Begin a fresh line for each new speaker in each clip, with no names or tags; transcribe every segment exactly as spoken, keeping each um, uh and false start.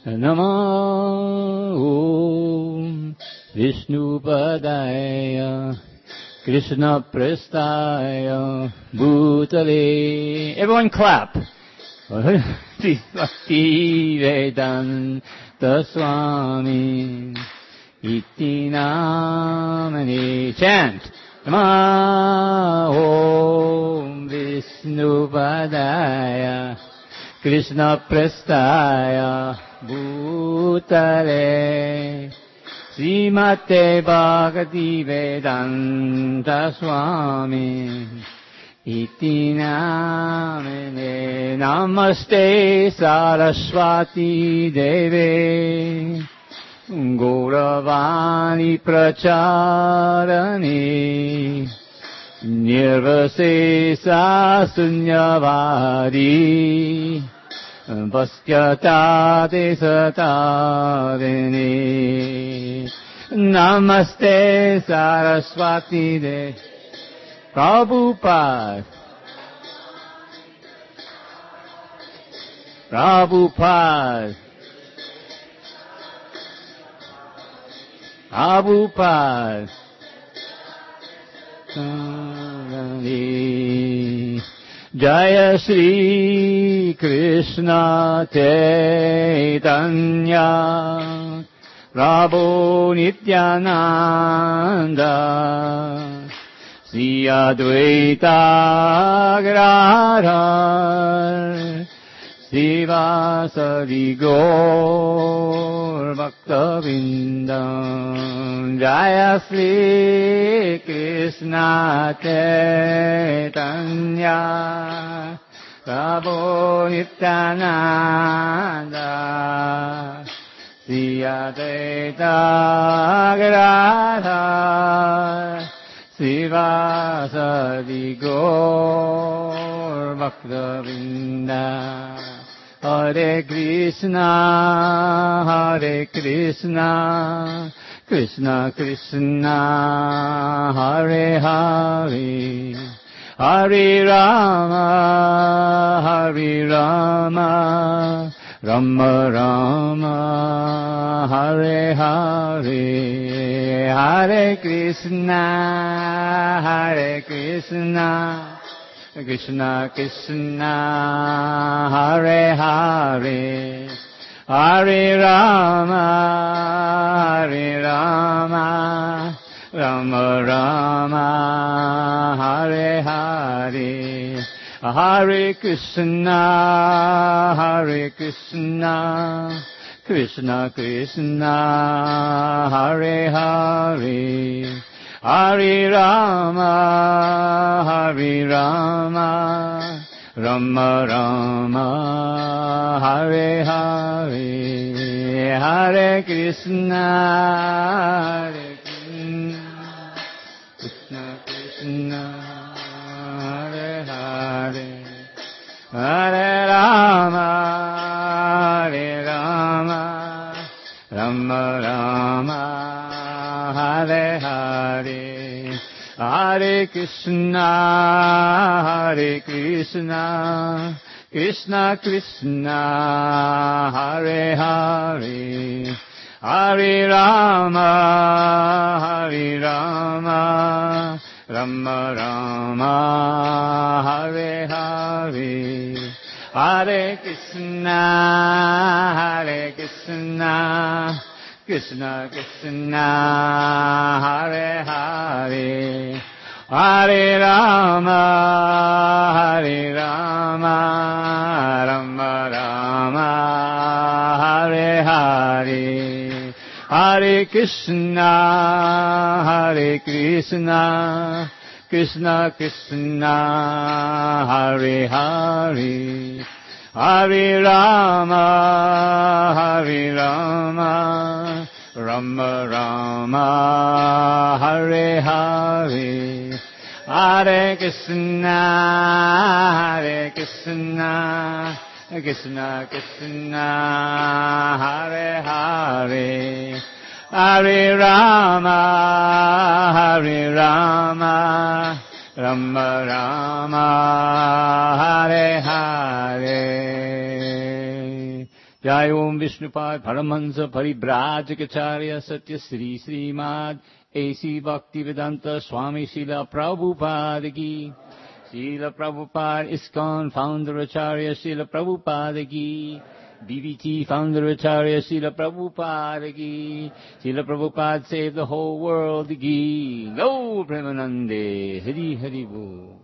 Namo Om Vishnupadaya Krishna Prestaya Bhutale. Everyone clap. Bhakti Vedanta Swami Iti Namani. Chant. Namo Om Vishnupadaya Krishna Prestaya Bhutale Srimate Bhakti Vedanta Swami Iti Namane. Namaste Saraswati Deve Gauravani Pracharani Nirvasesa Sunyavadi Vaskyatate Satadini. Namaste Saraswati De Prabhupada. Prabhupada. Prabhupada. Jaya Shri Krishna Chaitanya Prabhu Nityananda Sri Advaita Gadadhar Srivasadi Gaur Bhakta-vrinda. Jaya Shri Krishna Chaitanya Prabhu Nityananda Sri Advaita Gadadhar Srivasadi Gaur Bhakta-vrinda. Hare Krishna, Hare Krishna, Krishna Krishna, Hare Hare, Hare Rama, Hare Rama, Rama Rama, Hare Hare, Hare Krishna, Hare Krishna, Krishna Krishna, Hare Hare, Hare Rama, Hare Rama, Rama Rama, Hare Hare, Hare Krishna, Hare Krishna, Krishna Krishna, Hare Hare, Hare Rama, Hare Rama, Rama Rama, Hare Hare, Hare Krishna, Hare Krishna, Krishna Krishna, Hare Hare, Hare Rama, Hare Rama, Rama Rama, Hare Hare, Hare Krishna, Hare Krishna, Krishna Krishna, Hare Hare, Hare Rama, Hare Rama, Rama Rama, Hare Hare, Hare Krishna, Hare Krishna, Krishna Krishna, Hare Hare, Hare Rama, Hare Rama, Rama Rama, Hare Hare, Hare Krishna, Hare Krishna, Krishna Krishna, Hare Hare, Hare Rama, Hare Rama, Rama Rama, Hare Hare, Hare Krishna, Hare Krishna, Krishna Krishna, Hare Hare, Hare Rama, Hare Rama, Rama Rama, Hare Hare. Jai Om Vishnupad Paramahansa Paribrajacharya Satya Sri Srimad A C Bhaktivedanta Swami Srila Prabhupada Ki. Srila Prabhupada ISKCON Founder Acharya Srila Prabhupada Ki. B B T Founder Acharya Srila Prabhupada Ki. Srila Prabhupada saved the whole world Ki. Go Premanande. Hari Hari Bo.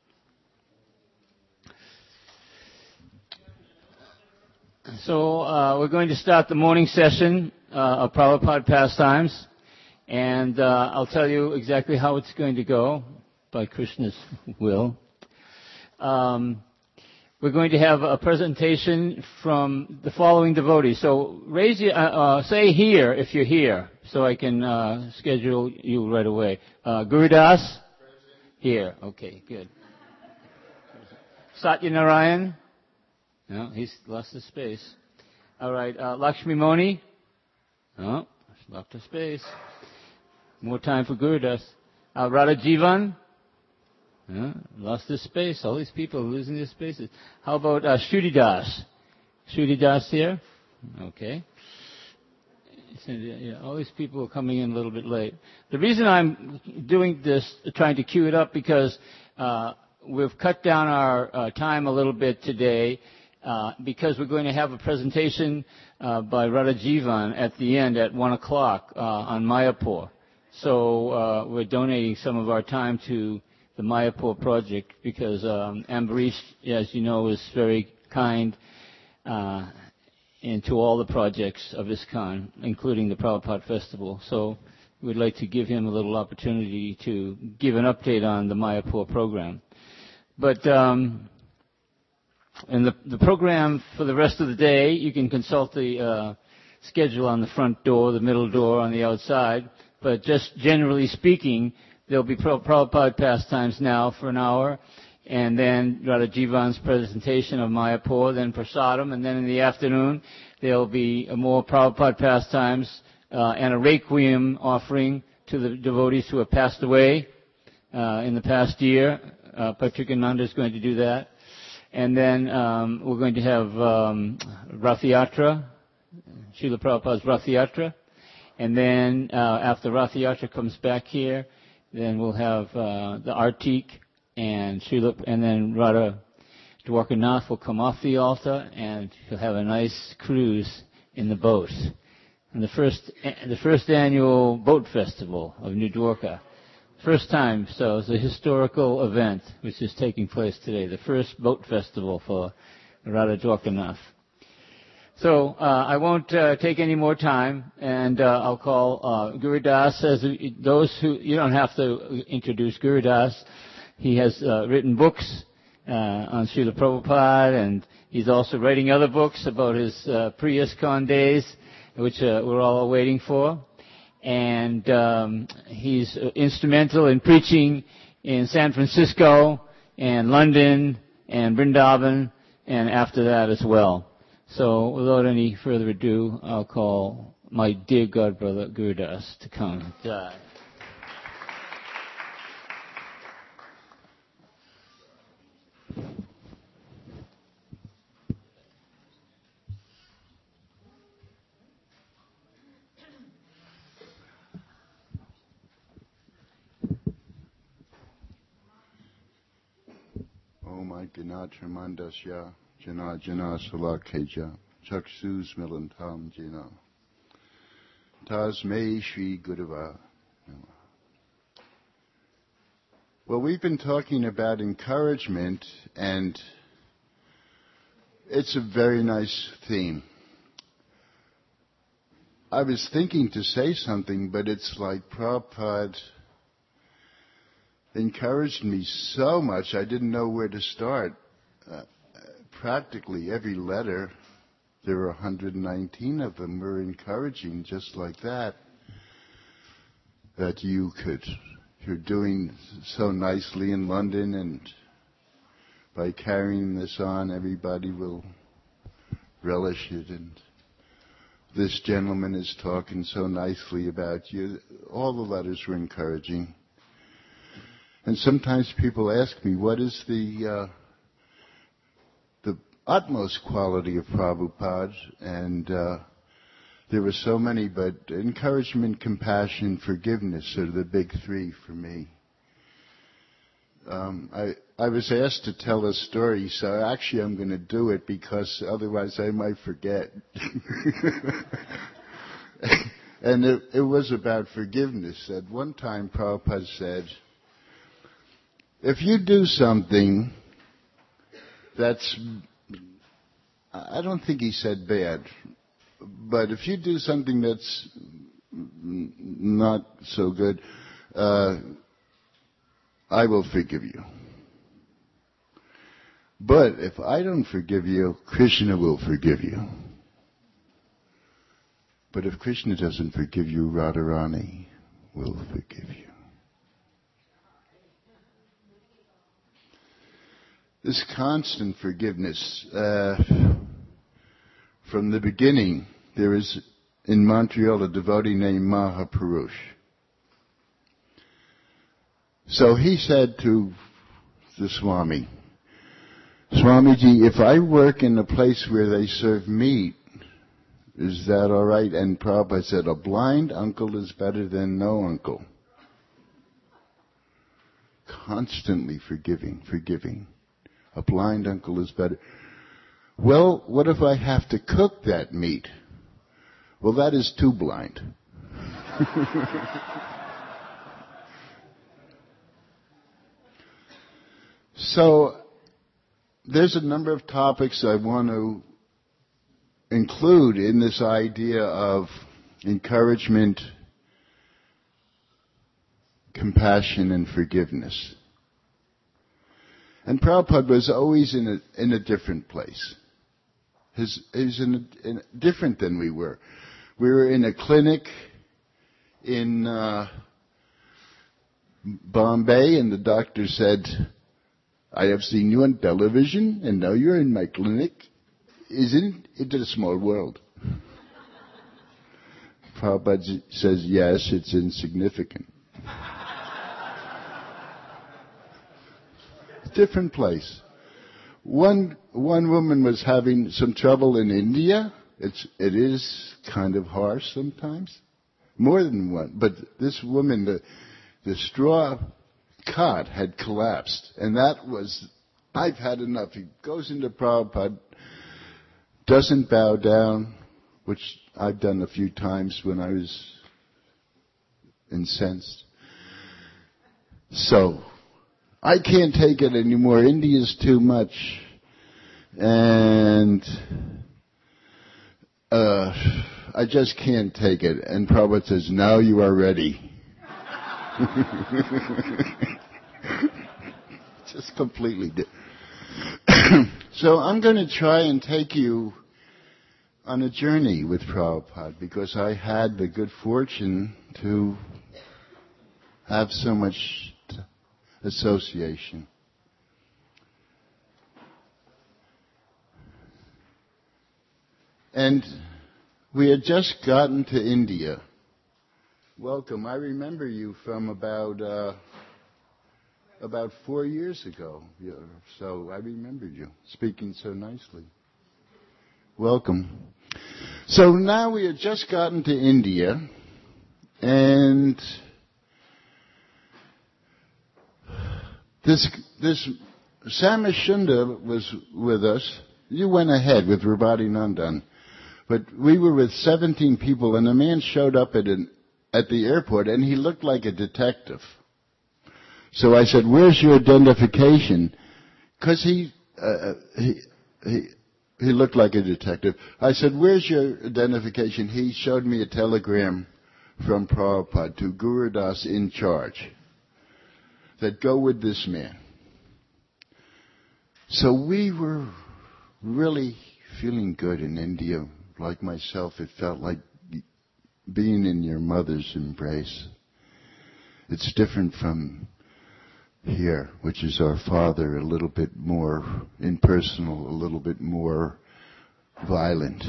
So uh, we're going to start the morning session uh, of Prabhupada Pastimes. And uh, I'll tell you exactly how it's going to go, by Krishna's will. Um, we're going to have a presentation from the following devotees. So raise your, uh, uh, say here if you're here, so I can uh, schedule you right away. Uh, Gurudas? Here. Okay, good. Satyanarayan? No, he's lost his space. All right, uh, Lakshmi Moni? No, lost his space. More time for Gurudas. Uh, Radha Jivan? Uh, lost his space. All these people are losing their spaces. How about uh, Shruti-das? Shruti-das here? Okay. So, yeah, all these people are coming in a little bit late. The reason I'm doing this, trying to queue it up, because uh, we've cut down our uh, time a little bit today, uh, because we're going to have a presentation uh, by Radha Jivan at the end at one o'clock uh, on Mayapur. So uh, we're donating some of our time to the Mayapur project because um, Ambarish, as you know, is very kind uh, into all the projects of ISKCON, including the Prabhupada Festival. So we'd like to give him a little opportunity to give an update on the Mayapur program. But um, in the, the program for the rest of the day, you can consult the uh, schedule on the front door, the middle door, on the outside. But just generally speaking, there'll be Prabhupada Pastimes now for an hour, and then Radha Jivan's presentation of Mayapur, then Prasadam, and then in the afternoon there'll be more Prabhupada Pastimes uh, and a requiem offering to the devotees who have passed away uh, in the past year. Uh, Patrikananda is going to do that. And then um, we're going to have um, Rath Yatra, Srila Prabhupada's Rath Yatra. And then uh, after Rath Yatra comes back here, then we'll have uh, the Artik and Srila, and then Radha Dwarkanath will come off the altar, and he'll have a nice cruise in the boat. And the first, the first annual boat festival of New Dwarka. First time, so it's a historical event which is taking place today. The first boat festival for Radha Dwarkanath. So uh, I won't uh, take any more time, and uh, I'll call uh, Gurudas. As those who you don't have to introduce Gurudas. He has uh, written books uh, on Srila Prabhupada, and he's also writing other books about his uh, pre-ISKCON days, which uh, we're all waiting for. And um, he's instrumental in preaching in San Francisco and London and Vrindavan, and after that as well. So without any further ado, I'll call my dear godbrother Gurudas to come. Jai.
Om Aikanatramandasya Jana Jana Salakeja Chaksus Milantam Jina Tasmei Shri Gurava. Well, we've been talking about encouragement, and it's a very nice theme. I was thinking to say something, but it's like Prabhupada encouraged me so much I didn't know where to start. Uh, practically every letter, there were one hundred nineteen of them, were encouraging just like that. That you could, you're doing so nicely in London, and by carrying this on, everybody will relish it. And this gentleman is talking so nicely about you. All the letters were encouraging. And sometimes people ask me, what is the uh, the utmost quality of Prabhupada, and uh, there were so many, but encouragement, compassion, forgiveness are the big three for me. Um, I, I was asked to tell a story, so actually I'm going to do it because otherwise I might forget. And it, it was about forgiveness. At one time, Prabhupada said, if you do something that's, I don't think he said bad, but if you do something that's not so good, uh, I will forgive you. But if I don't forgive you, Krishna will forgive you. But if Krishna doesn't forgive you, Radharani will forgive you. This constant forgiveness, uh, from the beginning, there is in Montreal a devotee named Mahapurush. So he said to the Swami, Swamiji, if I work in a place where they serve meat, is that all right? And Prabhupada said, a blind uncle is better than no uncle. Constantly forgiving, forgiving. A blind uncle is better. Well, what if I have to cook that meat? Well, that is too blind. So, there's a number of topics I want to include in this idea of encouragement, compassion, and forgiveness. And Prabhupada was always in a, in a different place. His, he was in a, in a, different than we were. We were in a clinic in uh, Bombay, and the doctor said, I have seen you on television, and now you're in my clinic. Isn't it a small world? Prabhupada says, yes, it's insignificant. Different place. One one woman was having some trouble in India. It's it is kind of harsh sometimes. More than one. But this woman, the the straw cot had collapsed, and that was, I've had enough. He goes into Prabhupada, doesn't bow down, which I've done a few times when I was incensed. So, I can't take it anymore. India's too much. And uh, I just can't take it. And Prabhupada says, now you are ready. Just completely different. So I'm going to try and take you on a journey with Prabhupada because I had the good fortune to have so much t- association. And we had just gotten to India. Welcome. I remember you from about uh, about four years ago. So I remembered you speaking so nicely. Welcome. So now we had just gotten to India, and this this Samashunda was with us. You went ahead with Rabati Nandan, but we were with seventeen people, and a man showed up at an at the airport, and he looked like a detective. So I said, "Where's your identification?" Because he, uh, he he he looked like a detective. I said, "Where's your identification?" He showed me a telegram from Prabhupada to Gurudas in charge that go with this man. So we were really feeling good in India. Like myself, it felt like being in your mother's embrace. It's different from here, which is our father, a little bit more impersonal, a little bit more violent.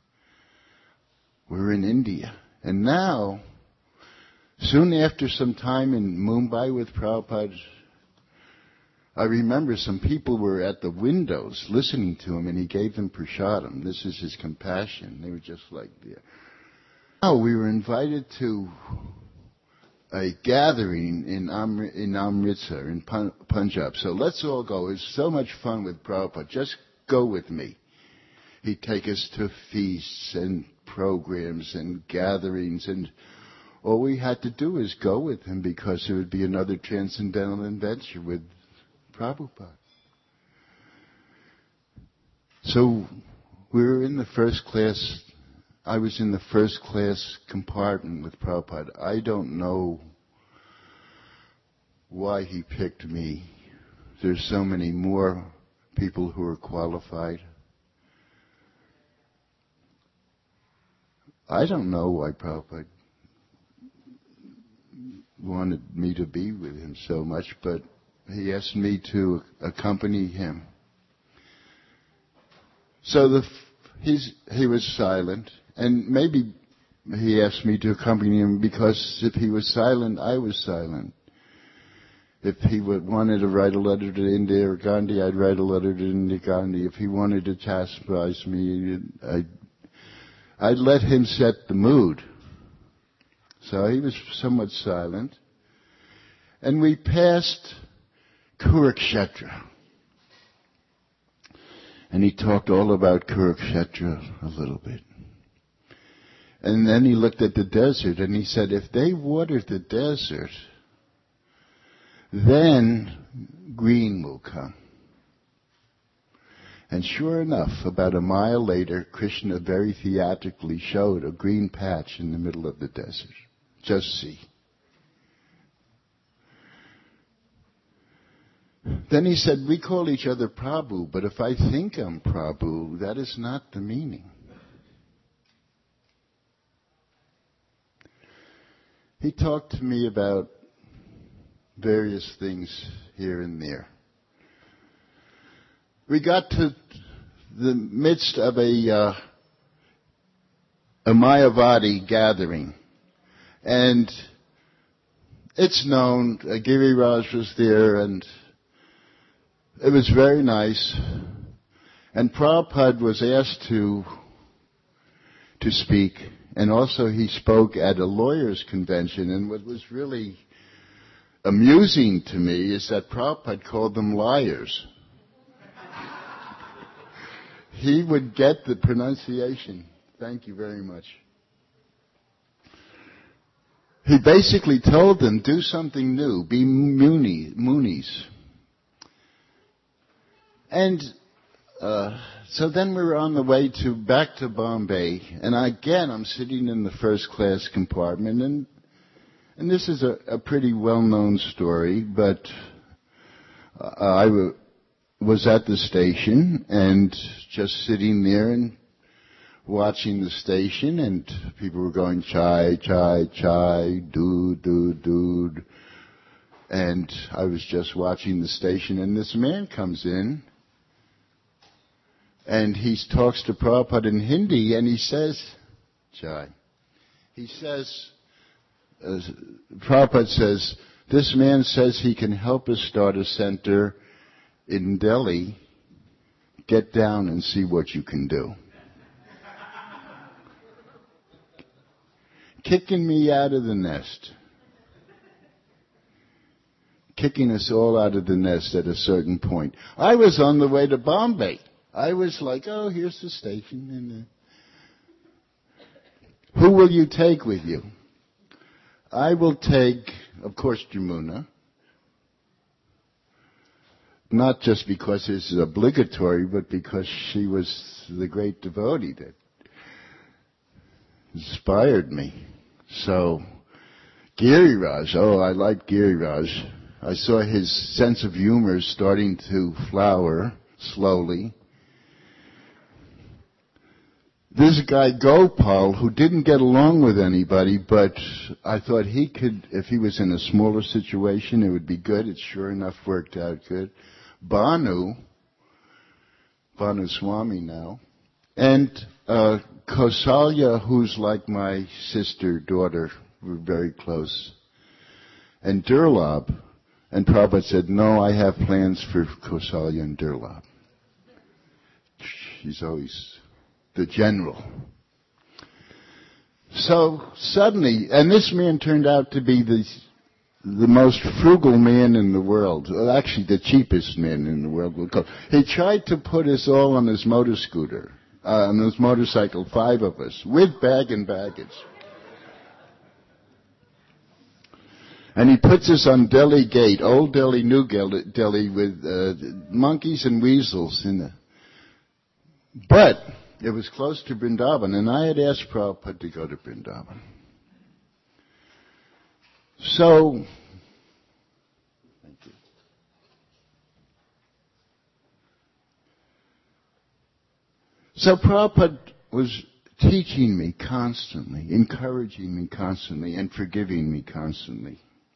We're in India. And now, soon after some time in Mumbai with Prabhupada, I remember some people were at the windows listening to him, and he gave them prasadam. This is his compassion. They were just like, yeah. Oh, we were invited to a gathering in Amr- in Amritsar, in Pun- Punjab. So let's all go. It was so much fun with Prabhupada. Just go with me. He'd take us to feasts and programs and gatherings, and all we had to do is go with him, because it would be another transcendental adventure with Prabhupada. So we were in the first class. I was in the first class compartment with Prabhupada. I don't know why he picked me. There's so many more people who are qualified. I don't know why Prabhupada wanted me to be with him so much, but he asked me to accompany him. So the, he's, he was silent, and maybe he asked me to accompany him because if he was silent, I was silent. If he would, wanted to write a letter to Indira Gandhi, I'd write a letter to Indira Gandhi. If he wanted to chastise me, I'd, I'd let him set the mood. So he was somewhat silent. And we passed Kurukshetra. And he talked all about Kurukshetra a little bit. And then he looked at the desert and he said, if they water the desert, then green will come. And sure enough, about a mile later, Krishna very theatrically showed a green patch in the middle of the desert. Just see. Then he said, we call each other Prabhu, but if I think I'm Prabhu, that is not the meaning. He talked to me about various things here and there. We got to the midst of a, uh, a Mayavadi gathering. And it's known, uh, Giriraj was there, and it was very nice. And Prabhupada was asked to, to speak. And also he spoke at a lawyers' convention. And what was really amusing to me is that Prabhupada called them liars. He would get the pronunciation. Thank you very much. He basically told them, do something new. Be Muni, Munis. And uh, so then we were on the way to back to Bombay. And again, I'm sitting in the first class compartment. And and this is a, a pretty well-known story, but uh, I w- was at the station and just sitting there and watching the station, and people were going chai, chai, chai, dude, dude, dude. And I was just watching the station, and this man comes in, and he talks to Prabhupada in Hindi, and he says, chai. He says, uh, Prabhupada says, this man says he can help us start a center in Delhi. Get down and see what you can do. Kicking me out of the nest. Kicking us all out of the nest at a certain point. I was on the way to Bombay. I was like, oh, here's the station. And uh, who will you take with you? I will take, of course, Jamuna. Not just because it's obligatory, but because she was the great devotee that inspired me. So, Giriraj, oh, I like Giriraj. I saw his sense of humor starting to flower slowly. This guy Gopal, who didn't get along with anybody, but I thought he could, if he was in a smaller situation, it would be good. It sure enough worked out good. Banu, Banu Swami now, and uh, Kausalya, who's like my sister, daughter, we're very close, and Durlab. And Prabhupada said, no, I have plans for Kausalya and Durlab. He's always the general. So suddenly, and this man turned out to be the, the most frugal man in the world. Well, actually, the cheapest man in the world. He tried to put us all on his motor scooter, uh, on his motorcycle, five of us, with bag and baggage. And he puts us on Delhi Gate, old Delhi, new Delhi, with uh, monkeys and weasels in the. But it was close to Vrindavan, and I had asked Prabhupada to go to Vrindavan. So, thank you. So Prabhupada was teaching me constantly, encouraging me constantly, and forgiving me constantly.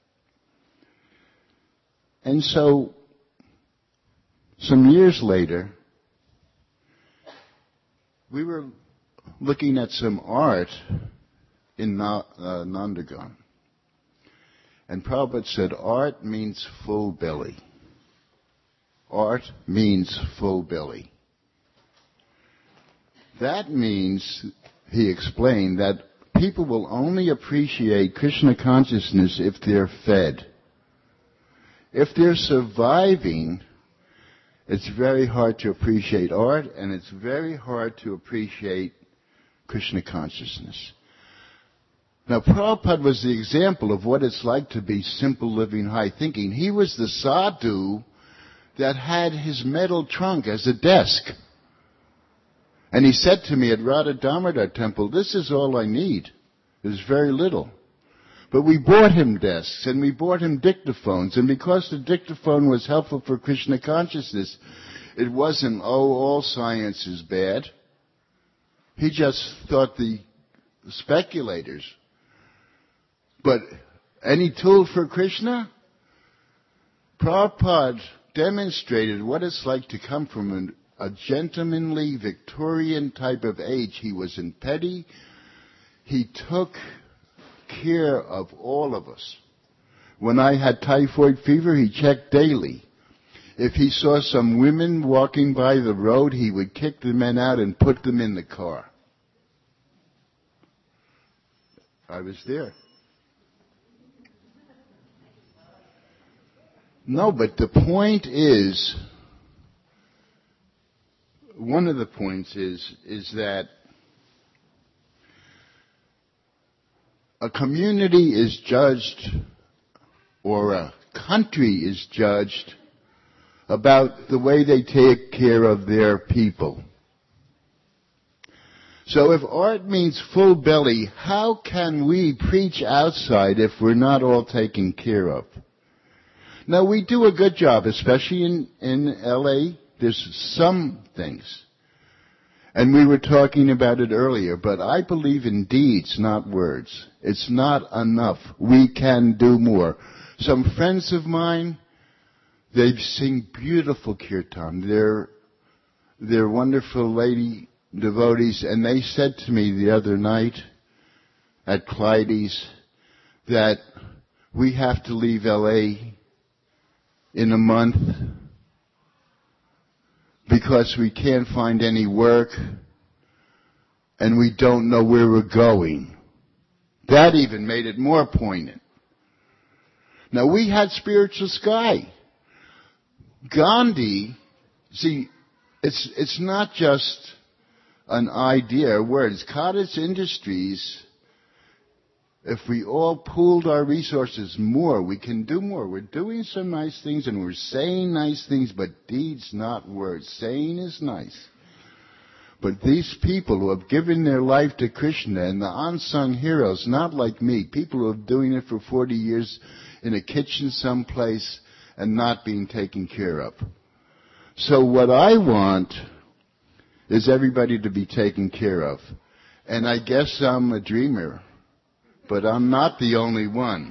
And so, some years later, we were looking at some art in uh, Nandagan. And Prabhupada said, art means full belly. Art means full belly. That means, he explained, that people will only appreciate Krishna consciousness if they're fed. If they're surviving, it's very hard to appreciate art, and it's very hard to appreciate Krishna consciousness. Now, Prabhupada was the example of what it's like to be simple living, high thinking. He was the sadhu that had his metal trunk as a desk. And he said to me at Radha Damodar Temple, this is all I need. There's very little. But we bought him desks, and we bought him dictaphones, and because the dictaphone was helpful for Krishna consciousness, it wasn't, oh, all science is bad. He just thought the speculators. But any tool for Krishna? Prabhupada demonstrated what it's like to come from an, a gentlemanly, Victorian type of age. He wasn't petty. He took care of all of us. When I had typhoid fever, he checked daily. If he saw some women walking by the road, he would kick the men out and put them in the car. I was there. No, but the point is, one of the points is, is that a community is judged, or a country is judged, about the way they take care of their people. So if art means full belly, how can we preach outside if we're not all taken care of? Now, we do a good job, especially in, in L A. There's some things. And we were talking about it earlier, but I believe in deeds, not words. It's not enough. We can do more. Some friends of mine, they sing beautiful kirtan. They're, they're wonderful lady devotees, and they said to me the other night at Clyde's that we have to leave L A in a month because we can't find any work and we don't know where we're going. That even made it more poignant. Now, we had Spiritual Sky. Gandhi, see, it's it's not just an idea, words. Cottage Industries, if we all pooled our resources more, we can do more. We're doing some nice things and we're saying nice things, but deeds, not words. Saying is nice. But these people who have given their life to Krishna, and the unsung heroes, not like me, people who are doing it for forty years in a kitchen someplace and not being taken care of. So what I want is everybody to be taken care of. And I guess I'm a dreamer, but I'm not the only one.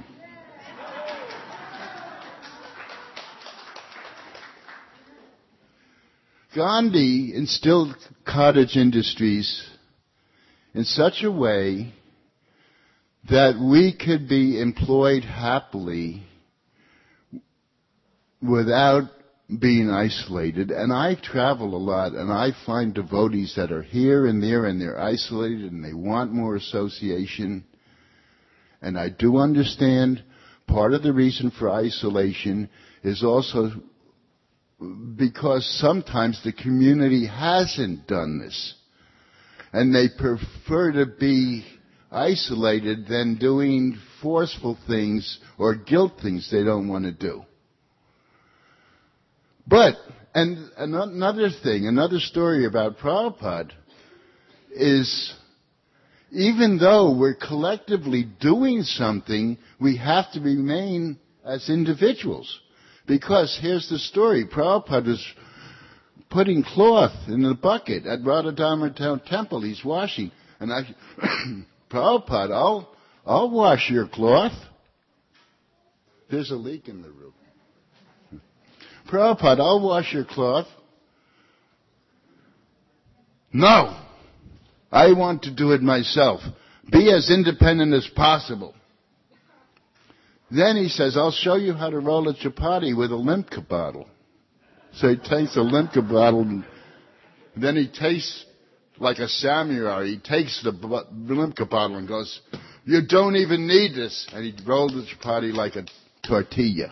Gandhi instilled cottage industries in such a way that we could be employed happily without being isolated. And I travel a lot, and I find devotees that are here and there, and they're isolated, and they want more association. And I do understand part of the reason for isolation is also because sometimes the community hasn't done this. And they prefer to be isolated than doing forceful things or guilt things they don't want to do. But, and another thing, another story about Prabhupada is, even though we're collectively doing something, we have to remain as individuals. Because here's the story. Prabhupada is putting cloth in a bucket at Radha Temple. He's washing. And I, Prabhupada, I'll, I'll wash your cloth. There's a leak in the roof. Prabhupada, I'll wash your cloth. No. I want to do it myself. Be as independent as possible. Then he says, I'll show you how to roll a chapati with a Limca bottle. So he takes a Limca bottle, and then he tastes like a samurai. He takes the Limca bottle and goes, you don't even need this. And he rolled the chapati like a tortilla.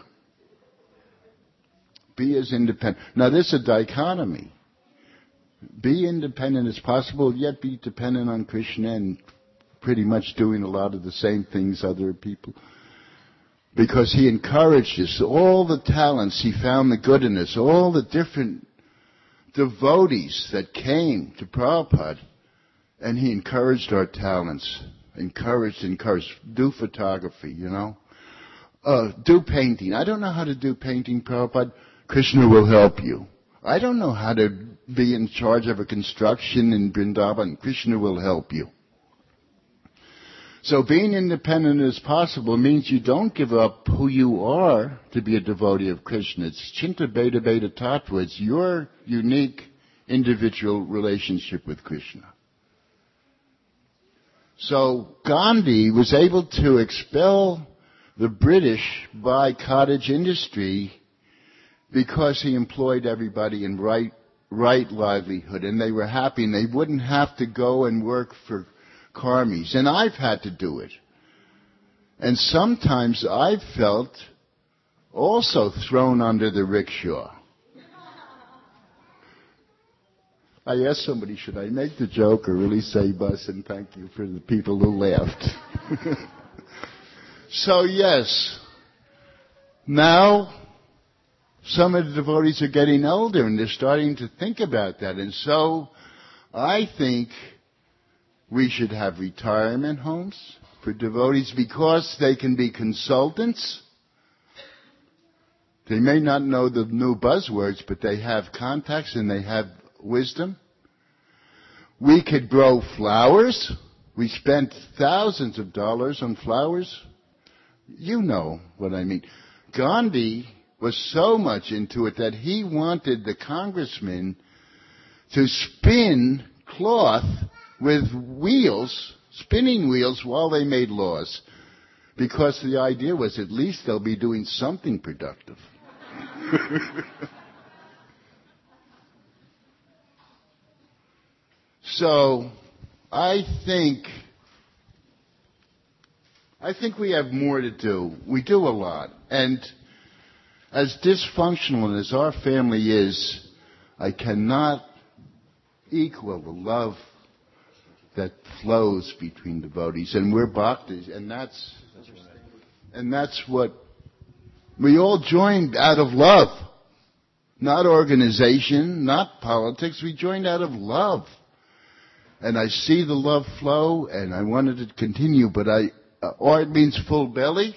Be as independent. Now this is a dichotomy. Be independent as possible, yet be dependent on Krishna and pretty much doing a lot of the same things other people. Because he encouraged us, all the talents, he found the good in us, all the different devotees that came to Prabhupada, and he encouraged our talents, encouraged, encouraged. Do photography, you know. Uh, do painting. I don't know how to do painting, Prabhupada. Krishna will help you. I don't know how to be in charge of a construction in Vrindavan. Krishna will help you. So being independent as possible means you don't give up who you are to be a devotee of Krishna. It's Chinta Beta Beta Tattva. It's your unique individual relationship with Krishna. So Gandhi was able to expel the British by cottage industry because he employed everybody in right, right livelihood, and they were happy, and they wouldn't have to go and work for karmis. And I've had to do it. And sometimes I've felt also thrown under the rickshaw. I asked somebody, should I make the joke or really say bus, and thank you for the people who laughed. So yes, now some of the devotees are getting older and they're starting to think about that. And so I think we should have retirement homes for devotees because they can be consultants. They may not know the new buzzwords, but they have contacts and they have wisdom. We could grow flowers. We spent thousands of dollars on flowers. You know what I mean. Gandhi was so much into it that he wanted the congressmen to spin cloth with wheels, spinning wheels, while they made laws. Because the idea was at least they'll be doing something productive. So, I think, I think we have more to do. We do a lot. And as dysfunctional as our family is, I cannot equal the love that flows between devotees. And we're bhaktis, and that's, and that's what we all joined out of love. Not organization, not politics. We joined out of love. And I see the love flow, and I wanted it to continue, but I, uh, art means full belly.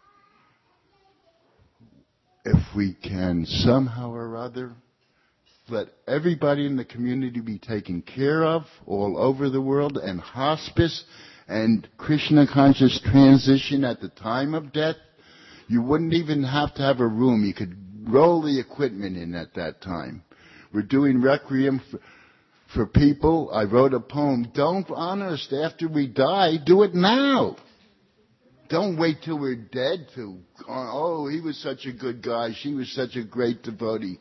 If we can somehow or other let everybody in the community be taken care of all over the world, and hospice and Krishna conscious transition at the time of death, you wouldn't even have to have a room. You could roll the equipment in at that time. We're doing requiem for, for people. I wrote a poem. Don't honor us after we die. Do it now. Don't wait till we're dead to, oh, he was such a good guy. She was such a great devotee.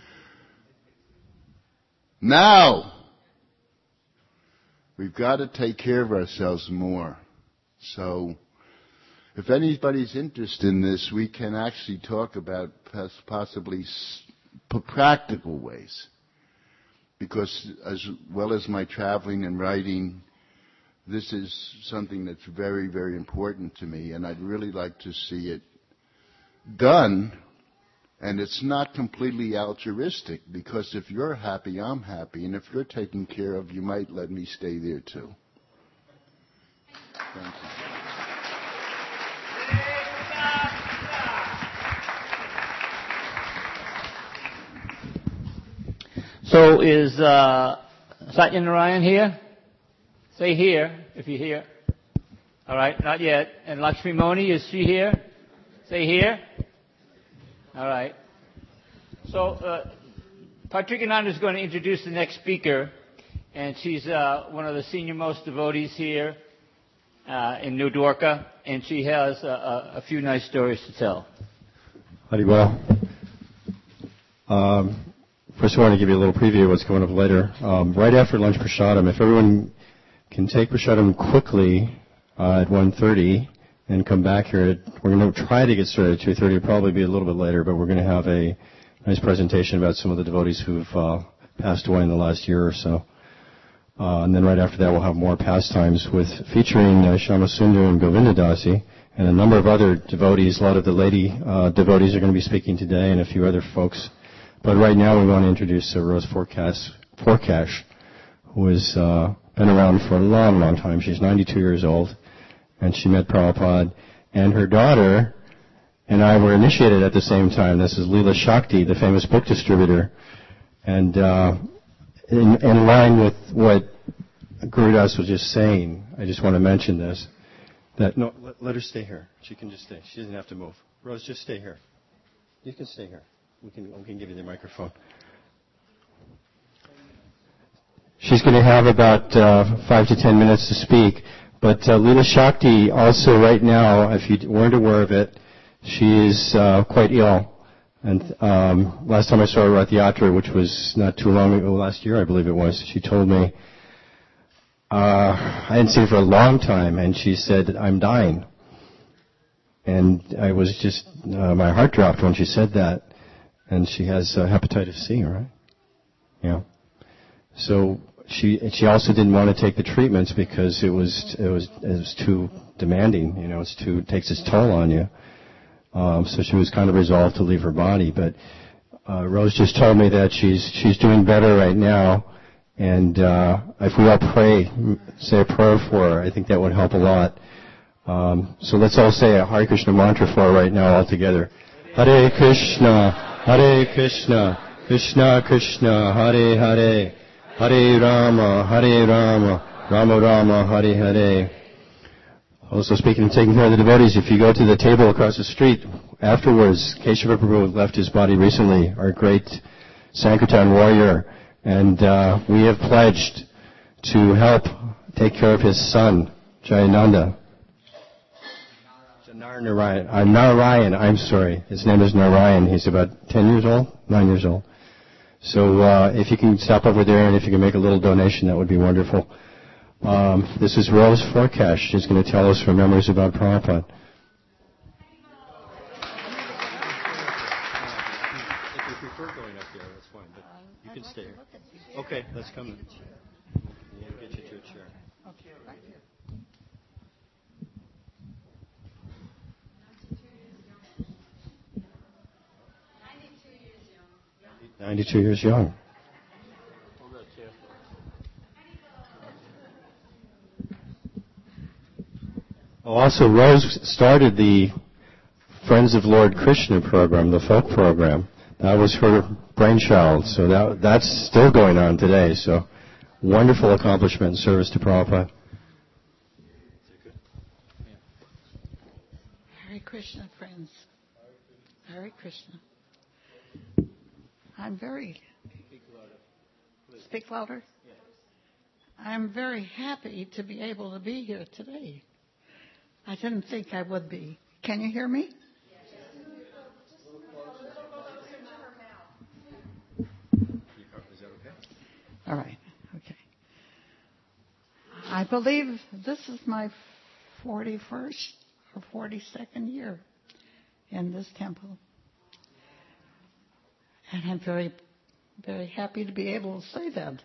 Now, we've got to take care of ourselves more. So, if anybody's interested in this, we can actually talk about possibly practical ways. Because as well as my traveling and writing, this is something that's very, very important to me, and I'd really like to see it done. And it's not completely altruistic, because if you're happy, I'm happy, and if you're taken care of, you might let me stay there too. Thank you.
So is uh, Satyanarayan here? Say here, if you're here. All right, not yet. And Lakshmi Moni, is she here? Say here. All right. So uh, Patrikananda is going to introduce the next speaker, and she's uh, one of the senior-most devotees here uh, in New Dwarka, and she has a, a, a few nice stories to tell.
Haribol. Um, first, I want to give you a little preview of what's coming up later. Um, right after lunch prasadam, if everyone can take prasadam quickly uh, at one thirty and come back here, at, we're going to try to get started at two thirty. It'll probably be a little bit later, but we're going to have a nice presentation about some of the devotees who've uh, passed away in the last year or so. Uh, and then right after that, we'll have more pastimes with featuring uh, Shyamasundar and Govindadasi and a number of other devotees. A lot of the lady uh, devotees are going to be speaking today, and a few other folks. But right now, we want to introduce uh, Rose Forkash, Forkash, who has uh, been around for a long, long time. She's ninety-two years old, and she met Prabhupada. And her daughter and I were initiated at the same time. This is Leela Shakti, the famous book distributor. And uh, in, in line with what Gurudas was just saying, I just want to mention this. That no, let, let her stay here. She can just stay. She doesn't have to move. Rose, just stay here. You can stay here. We can, we can give you the microphone. She's going to have about uh, five to ten minutes to speak. But uh, Leela Shakti also right now, if you weren't aware of it, she is uh, quite ill. And um, last time I saw her at the Yatra, which was not too long ago, last year I believe it was, she told me, uh, I hadn't seen her for a long time, and she said, I'm dying. And I was just, uh, my heart dropped when she said that. And she has uh, hepatitis C, right? Yeah. So she she also didn't want to take the treatments because it was it was it was too demanding. You know, it's too it takes its toll on you. Um, so she was kind of resolved to leave her body. But uh, Rose just told me that she's she's doing better right now. And uh, if we all pray, say a prayer for her, I think that would help a lot. Um, so let's all say a Hare Krishna mantra for her right now all together. Hare Krishna. Hare Krishna, Krishna Krishna, Hare Hare, Hare Rama, Hare Rama, Rama Rama, Hare Hare. Also speaking of taking care of the devotees, if you go to the table across the street, afterwards, Keshava Prabhu left his body recently, our great Sankirtan warrior, and uh, we have pledged to help take care of his son, Jayananda. Narayan. I'm Narayan. I'm sorry. His name is Narayan. He's about ten years old, nine years old. So uh, if you can stop over there and if you can make a little donation, that would be wonderful. Um, this is Rose Forkash. She's going to tell us her memories about Prabhupada. If you prefer going up there, that's fine. But you can stay here. Okay, let's come. We'll get you to a chair.
Okay, right here.
ninety-two years young. Oh, also, Rose started the Friends of Lord Krishna program, the folk program. That was her brainchild, so that that's still going on today. So, wonderful accomplishment and service to Prabhupada.
Hare Krishna, friends. Hare Krishna. I'm very... Speak louder? I'm very happy to be able to be here today. I didn't think I would be. Can you hear me?
Is that okay?
All right. Okay. I believe this is my forty-first or forty-second year in this temple. And I'm very, very happy to be able to say that.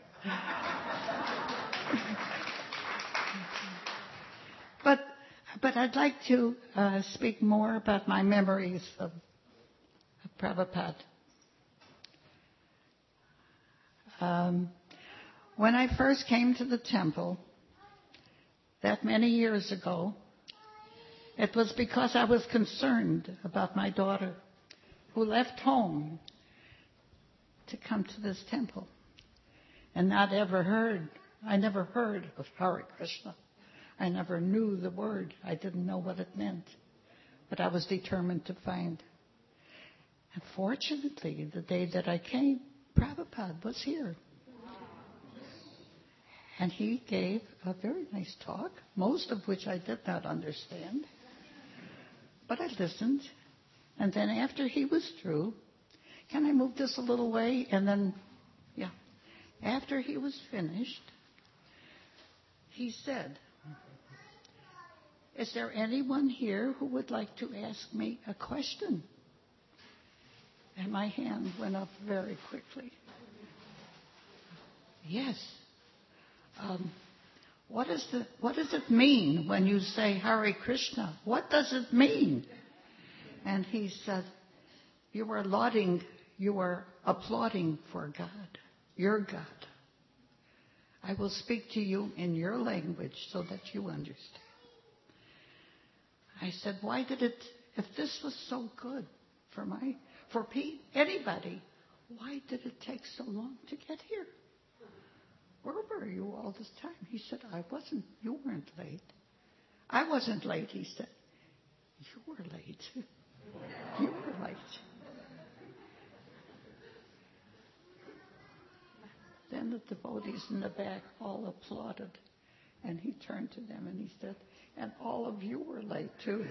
but, but I'd like to uh, speak more about my memories of, of Prabhupada. Um, when I first came to the temple, that many years ago, it was because I was concerned about my daughter, who left home to come to this temple and not ever heard, I never heard of Hare Krishna. I never knew the word. I didn't know what it meant. But I was determined to find. And fortunately, the day that I came, Prabhupada was here. And he gave a very nice talk, most of which I did not understand. But I listened. And then after he was through, can I move this a little way? And then, yeah. After he was finished, he said, is there anyone here who would like to ask me a question? And my hand went up very quickly. Yes. Um, what is the, what does it mean when you say Hare Krishna? What does it mean? And he said, you are lauding, you are applauding for God, your God. I will speak to you in your language so that you understand. I said, why did it, if this was so good for my, for Pete, anybody, why did it take so long to get here? Where were you all this time? He said, I wasn't, you weren't late. I wasn't late, he said. You were late. You were late. Then the devotees in the back all applauded. And he turned to them and he said, and all of you were late too.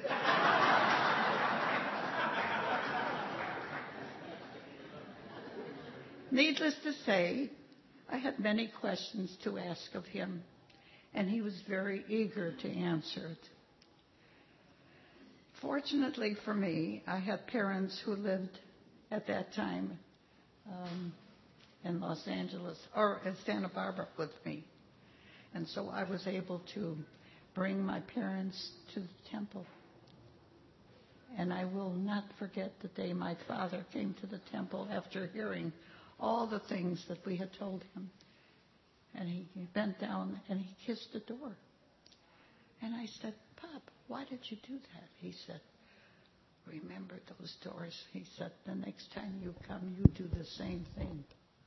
Needless to say, I had many questions to ask of him, and he was very eager to answer it. Fortunately for me, I had parents who lived at that time um, in Los Angeles, or in Santa Barbara with me. And so I was able to bring my parents to the temple. And I will not forget the day my father came to the temple after hearing all the things that we had told him. And he bent down and he kissed the door. And I said, Pop, why did you do that? He said, remember those doors. He said, the next time you come, you do the same thing.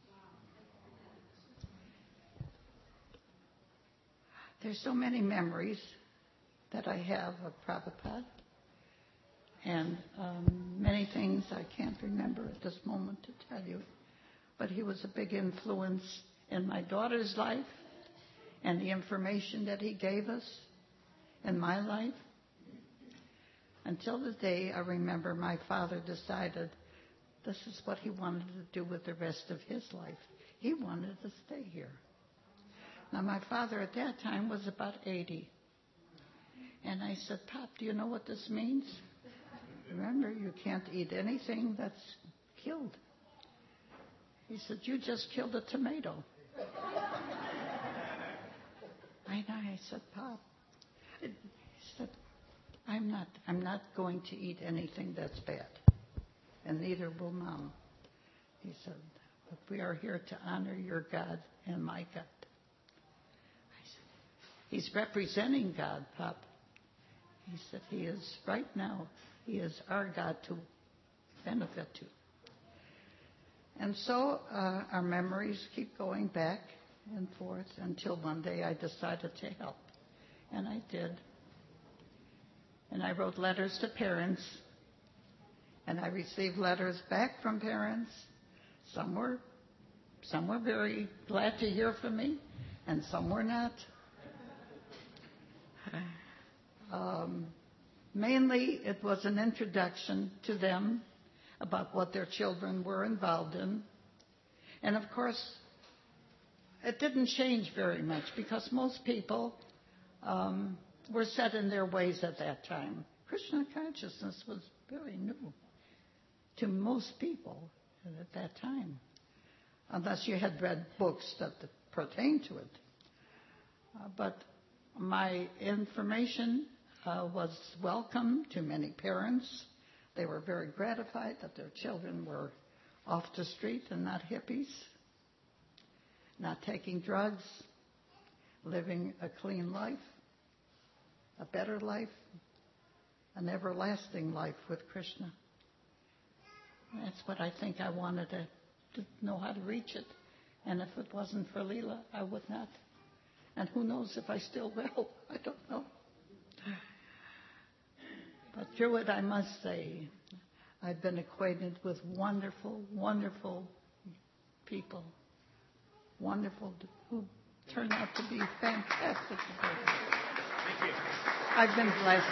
There's so many memories that I have of Prabhupada. And um, many things I can't remember at this moment to tell you. But he was a big influence in my daughter's life and the information that he gave us in my life. Until the day I remember my father decided this is what he wanted to do with the rest of his life. He wanted to stay here. Now, my father at that time was about eighty. And I said, Pop, do you know what this means? Remember, you can't eat anything that's killed. He said, you just killed a tomato. I know. I said, Pop. He said, I'm not, I'm not going to eat anything that's bad. And neither will Mom. He said, but we are here to honor your God and my God. I said, he's representing God, Pop. He said, he is, right now, he is our God to benefit to. And so uh, our memories keep going back and forth until one day I decided to help. And I did. And I wrote letters to parents. And I received letters back from parents. Some were, some were very glad to hear from me, and some were not. Um, mainly, it was an introduction to them about what their children were involved in. And of course, it didn't change very much because most people um, were set in their ways at that time. Krishna consciousness was very new to most people at that time, unless you had read books that pertained to it. Uh, but my information uh, was welcome to many parents. They were very gratified that their children were off the street and not hippies, not taking drugs, living a clean life, a better life, an everlasting life with Krishna. That's what I think I wanted to, to know how to reach it. And if it wasn't for Leela, I would not. And who knows if I still will. I don't know. But through it, I must say, I've been acquainted with wonderful, wonderful people. Wonderful, who turned out to be fantastic. Thank you. I've been blessed.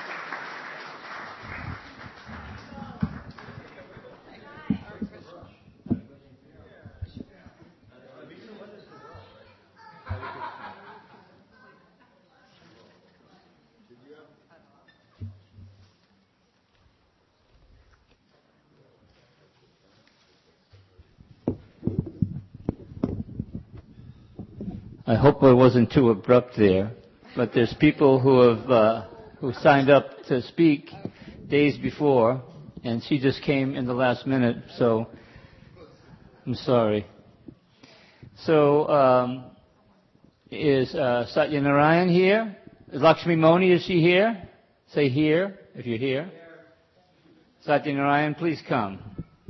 I hope I wasn't too abrupt there, but there's people who have uh, who signed up to speak days before, and she just came in the last minute, so I'm sorry. So um, is uh, Satya Narayan here? Is Lakshmi Moni, is she here? Say here, if you're here. Satya Narayan, please come.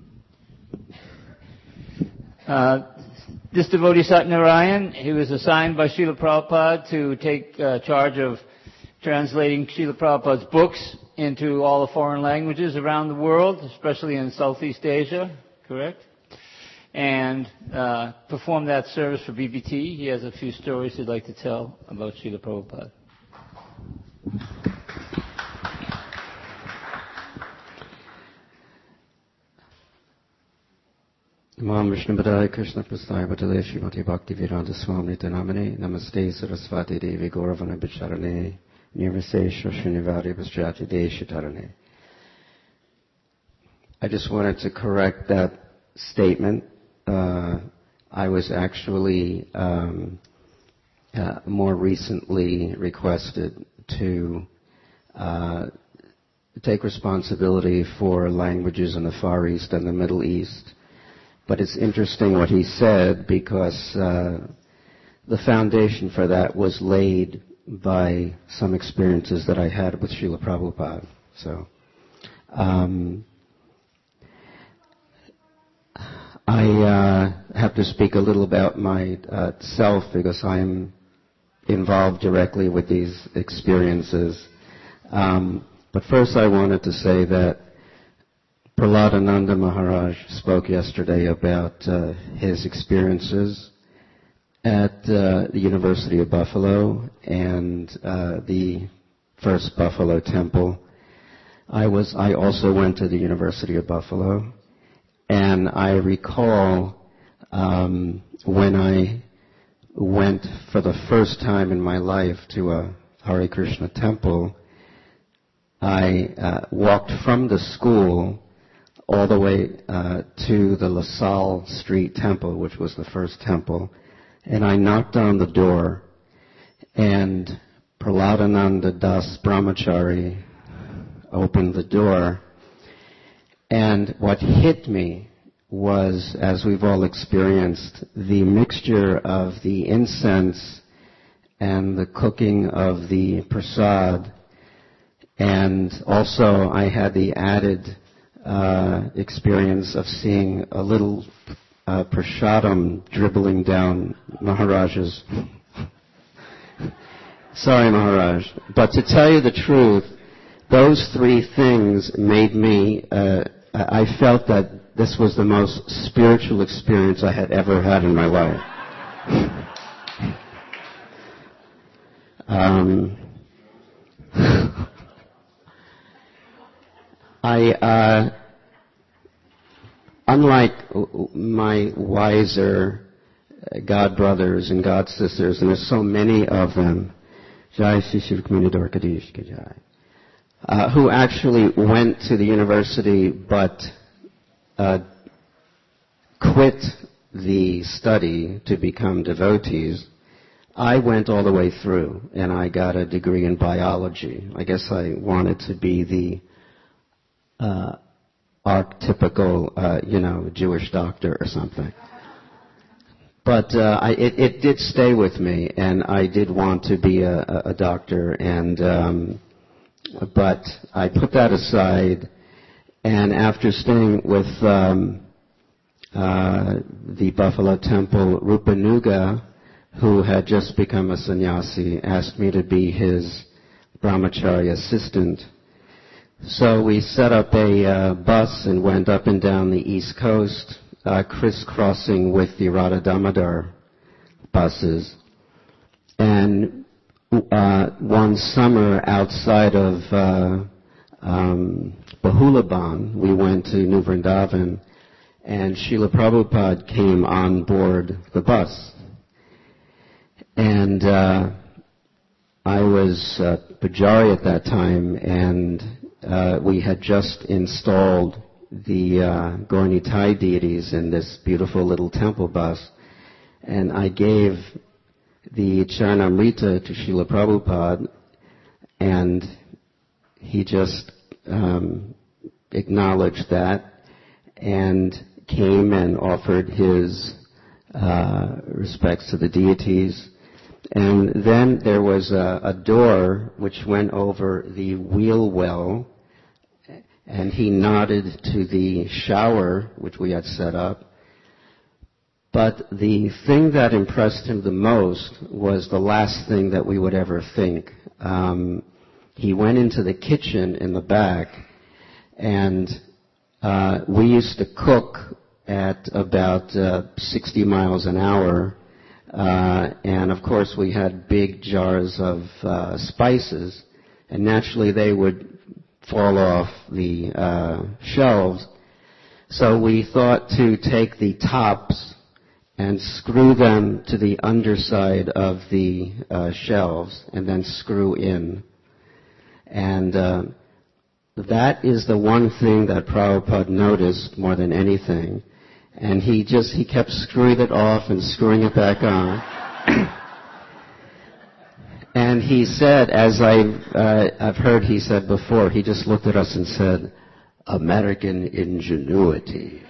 Uh, This devotee, Satyanarayan, he was assigned by Srila Prabhupada to take uh, charge of translating Srila Prabhupada's books into all the foreign languages around the world, especially in Southeast Asia, correct? And uh, perform that service for B B T. He has a few stories he'd like to tell about Srila Prabhupada.
Mam Vishnupadaya Krishna Prasthaya Vatale Srimati Bhakti Vedanta Swami Namane Namaste Saraswati Devi Gauravana Bicharane Nirvase Shoshrinivari Paschati Deshitarane. I just wanted to correct that statement. Uh, I was actually um, uh, more recently requested to uh, take responsibility for languages in the Far East and the Middle East. But it's interesting what he said because uh, the foundation for that was laid by some experiences that I had with Srila Prabhupada. So um, I uh, have to speak a little about myself uh, because I'm involved directly with these experiences. Um, but first I wanted to say that Prahladananda Maharaj spoke yesterday about uh, his experiences at uh, the University of Buffalo and uh, the first Buffalo Temple. I was. I also went to the University of Buffalo, and I recall um, when I went for the first time in my life to a Hare Krishna temple, I uh, walked from the school all the way uh, to the LaSalle Street Temple, which was the first temple, and I knocked on the door, and Prahladananda Das Brahmachari opened the door, and what hit me was, as we've all experienced, the mixture of the incense and the cooking of the prasad, and also I had the added Uh, experience of seeing a little uh, prasadam dribbling down Maharaj's. Sorry, Maharaj. But to tell you the truth, those three things made me, uh, I felt that this was the most spiritual experience I had ever had in my life. um, I, uh, unlike my wiser God brothers and God sisters, and there's so many of them, Jai Shri Rukmini Dwarkadhish Ki Jai, uh, who actually went to the university but uh, quit the study to become devotees. I went all the way through, and I got a degree in biology. I guess I wanted to be the uh, archetypical, uh, you know, Jewish doctor or something. But uh, I, it, it did stay with me, and I did want to be a, a doctor, and um, but I put that aside, and after staying with um, uh, the Buffalo Temple, Rupanuga, who had just become a sannyasi, asked me to be his brahmachari assistant. So we set up a uh, bus and went up and down the East Coast, uh, crisscrossing with the Radha Damodar buses. And uh, one summer outside of uh, um, Bahulaban, we went to New Vrindavan, and Srila Prabhupada came on board the bus. And uh, I was uh, Pujari at that time, and uh, we had just installed the uh, Gaura-Nitai deities in this beautiful little temple bus. And I gave the Charanamrita to Srila Prabhupada, and he just um, acknowledged that and came and offered his uh, respects to the deities. And then there was a, a door which went over the wheel well, and he nodded to the shower which we had set up. But the thing that impressed him the most was the last thing that we would ever think. Um, he went into the kitchen in the back, and uh, we used to cook at about uh, sixty miles an hour. Uh, and of course we had big jars of uh, spices, and naturally they would fall off the uh, shelves. So we thought to take the tops and screw them to the underside of the uh, shelves and then screw in. And uh, that is the one thing that Prabhupada noticed more than anything. And he just, he kept screwing it off and screwing it back on. And he said, as I've, uh, I've heard he said before, he just looked at us and said, American ingenuity.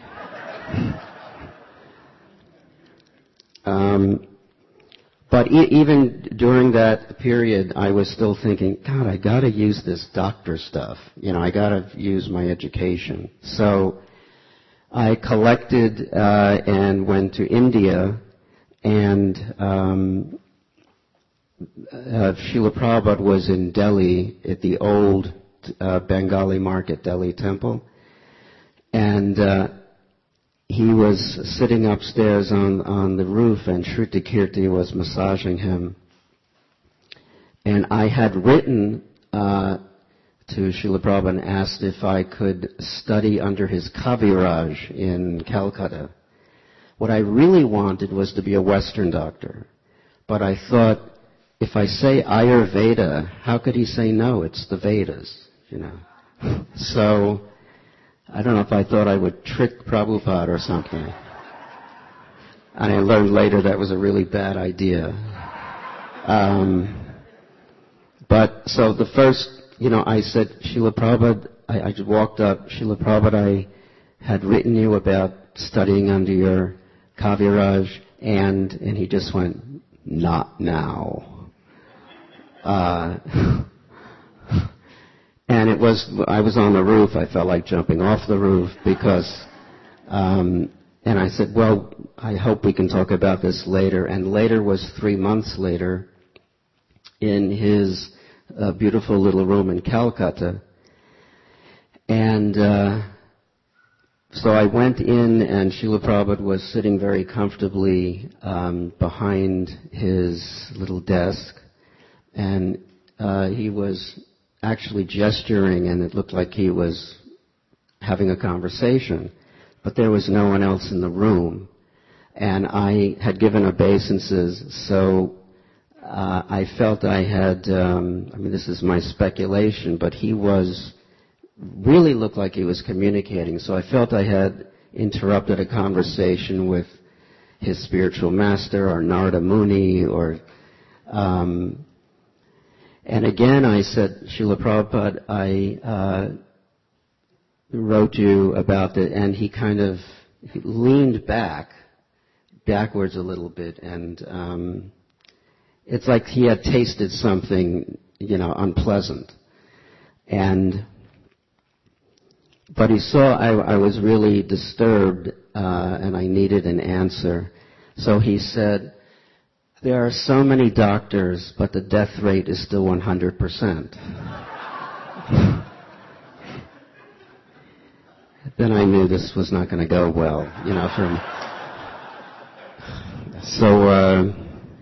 um, but e- even during that period, I was still thinking, God, I gotta use this doctor stuff. You know, I gotta use my education. So I collected uh, and went to India, and um, uh, Srila Prabhupada was in Delhi at the old uh, Bengali market, Delhi temple, and uh, he was sitting upstairs on, on the roof, and Shruti Kirti was massaging him. And I had written uh, to Srila Prabhupada and asked if I could study under his Kaviraj in Calcutta. What I really wanted was to be a Western doctor. But I thought, if I say Ayurveda, how could he say no? It's the Vedas, you know. So, I don't know if I thought I would trick Prabhupada or something. And I learned later that was a really bad idea. Um, but, so the first You know, I said, Srila Prabhupada, I, I just walked up, Srila Prabhupada, I had written you about studying under your Kaviraj, and, and he just went, not now. Uh, and it was, I was on the roof, I felt like jumping off the roof because, um, and I said, well, I hope we can talk about this later. And later was three months later in his a beautiful little room in Calcutta. And uh, so I went in, and Srila Prabhupada was sitting very comfortably um, behind his little desk, and uh, he was actually gesturing, and it looked like he was having a conversation, but there was no one else in the room. And I had given obeisances, so uh, I felt I had, um, I mean, this is my speculation, but he was, really looked like he was communicating. So I felt I had interrupted a conversation with his spiritual master or Narada Muni or, um, and again I said, Srila Prabhupada, I uh, wrote you about it, and he kind of he leaned back, backwards a little bit, and um, it's like he had tasted something, you know, unpleasant. And but he saw I, I was really disturbed, uh, and I needed an answer. So he said, there are so many doctors, but the death rate is still one hundred percent. Then I knew this was not going to go well, you know, for him. So uh,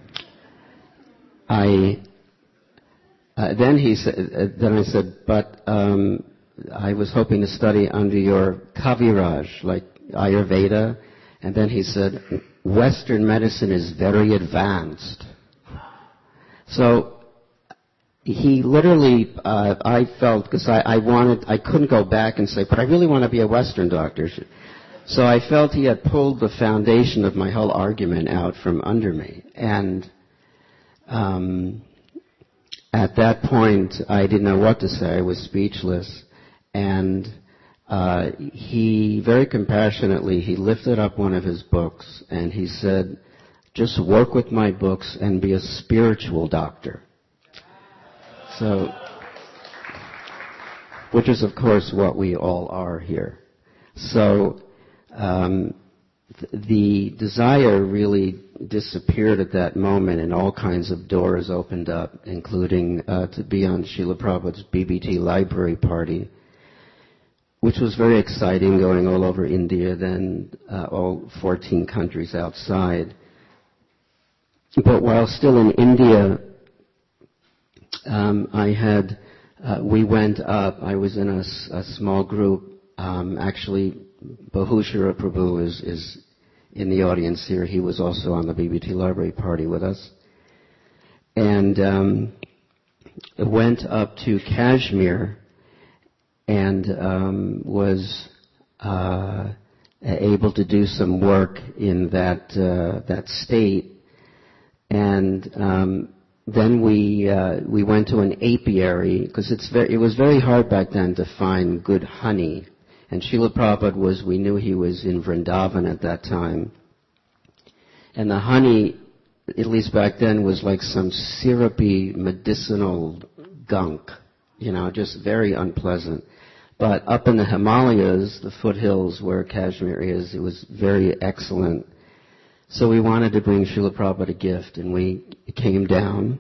I uh, then he said. Uh, then I said, but um, I was hoping to study under your Kaviraj, like Ayurveda. And then he said, Western medicine is very advanced. So he literally, uh, I felt, because I, I wanted, I couldn't go back and say, but I really want to be a Western doctor. So I felt he had pulled the foundation of my whole argument out from under me. And um, at that point, I didn't know what to say. I was speechless. And uh, he, very compassionately, he lifted up one of his books and he said, just work with my books and be a spiritual doctor. So, which is, of course, what we all are here. So, um, th- the desire really disappeared at that moment, and all kinds of doors opened up, including uh, to be on Srila Prabhupada's B B T library party, which was very exciting, going all over India, then uh, all fourteen countries outside. But while still in India, um, I had, uh, we went up, I was in a, a small group, um, actually Bahushara Prabhu is, is in the audience here. He was also on the B B T library party with us. And um, went up to Kashmir and um, was uh, able to do some work in that uh, that state. And um, then we uh, we went to an apiary, because it's very, it was very hard back then to find good honey. And Srila Prabhupada was, we knew he was in Vrindavan at that time. And the honey, at least back then, was like some syrupy medicinal gunk, you know, just very unpleasant. But up in the Himalayas, the foothills where Kashmir is, it was very excellent. So we wanted to bring Srila Prabhupada a gift, and we came down.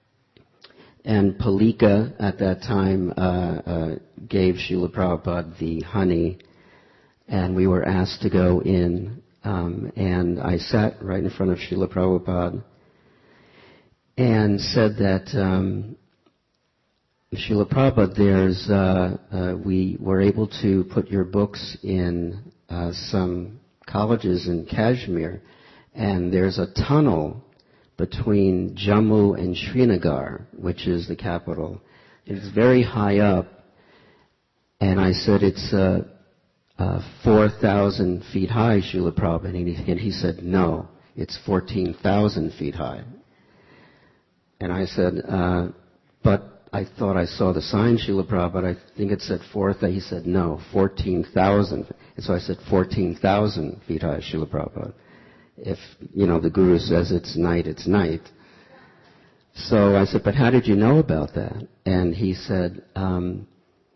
And Palika, at that time, uh, uh, gave Srila Prabhupada the honey, and we were asked to go in. Um, and I sat right in front of Srila Prabhupada and said that, um, Srila Prabhupada, there's, uh, uh, we were able to put your books in uh, some colleges in Kashmir, and there's a tunnel between Jammu and Srinagar, which is the capital. It's very high up, and I said, it's uh, uh, four thousand feet high, Srila Prabhupada, and he, and he said, no, it's fourteen thousand feet high. And I said, uh, but I thought I saw the sign, Srila Prabhupada, I think it said four thousand. He said, no, fourteen thousand. And so I said, fourteen thousand feet high, Srila Prabhupada. If, you know, the Guru says it's night, it's night. So I said, but how did you know about that? And he said, um,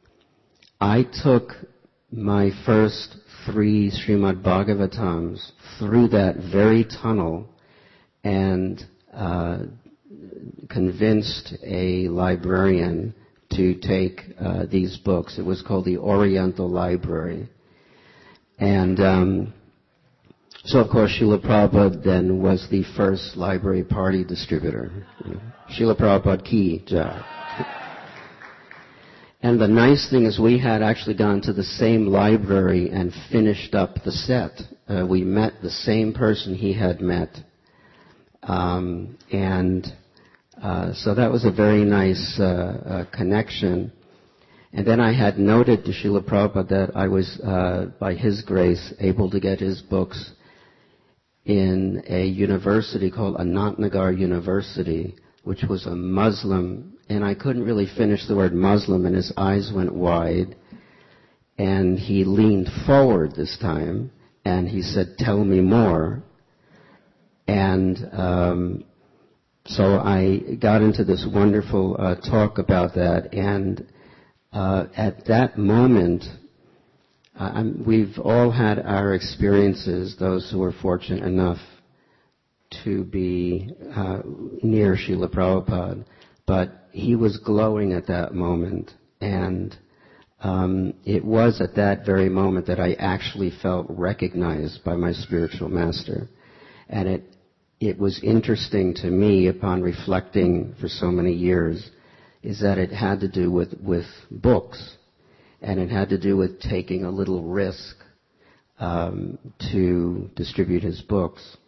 I took my first three Srimad Bhagavatams through that very tunnel and uh, convinced a librarian to take uh, these books. It was called the Oriental Library. And um, so, of course, Srila Prabhupada then was the first library party distributor. Srila Prabhupada ki jai. And the nice thing is we had actually gone to the same library and finished up the set. Uh, we met the same person he had met. Um, and uh, so that was a very nice uh, uh, connection. And then I had noted to Srila Prabhupada that I was, uh, by his grace, able to get his books in a university called Anantnagar University, which was a Muslim, and I couldn't really finish the word Muslim, and his eyes went wide, and he leaned forward this time, and he said, "Tell me more." And um, so I got into this wonderful uh, talk about that, and uh, at that moment, uh, I'm, we've all had our experiences, those who were fortunate enough to be uh, near Srila Prabhupada, but he was glowing at that moment, and um, it was at that very moment that I actually felt recognized by my spiritual master. And it it was interesting to me, upon reflecting for so many years, is that it had to do with, with books, and it had to do with taking a little risk um, to distribute his books.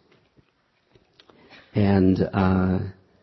And uh,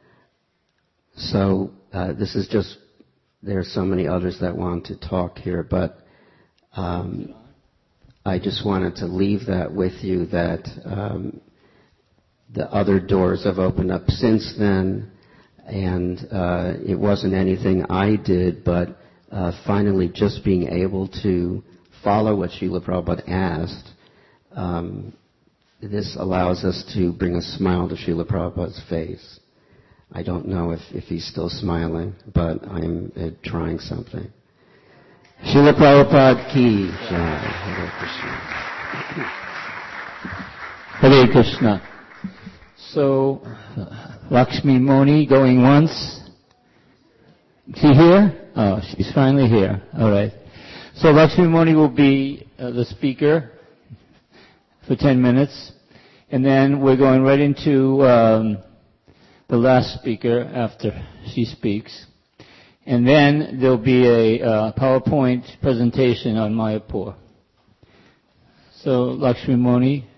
so uh, this is just, there are so many others that want to talk here, but um, I just wanted to leave that with you, that um, the other doors have opened up since then, and uh, it wasn't anything I did, but uh, finally just being able to follow what Srila Prabhupada asked, um, this allows us to bring a smile to Srila Prabhupada's face. I don't know if, if he's still smiling, but I'm uh, trying something. Srila Prabhupada ki jai. Hare Krishna.
Hare Krishna. So, uh, Lakshmi Moni going once. Is she here? Oh, she's finally here. All right. So Lakshmi Moni will be uh, the speaker for ten minutes. And then we're going right into um, the last speaker after she speaks. And then there'll be a uh, PowerPoint presentation on Mayapur. So, Lakshmi Moni.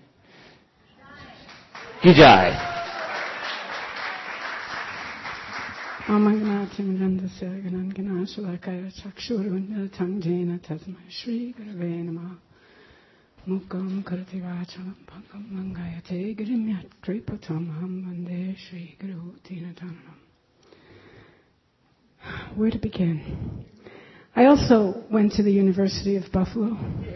Gijai.
Amagnatimrandasya Ganangana Shulakaya Chakshurundatam Jena Tasma Shri Gurave Namah Mukam Karati Vachalam Pankam Mangayate Girimyat Kripatam Ham Vande Shri Guru Tinatanam. Where to begin? I also went to the University of Buffalo.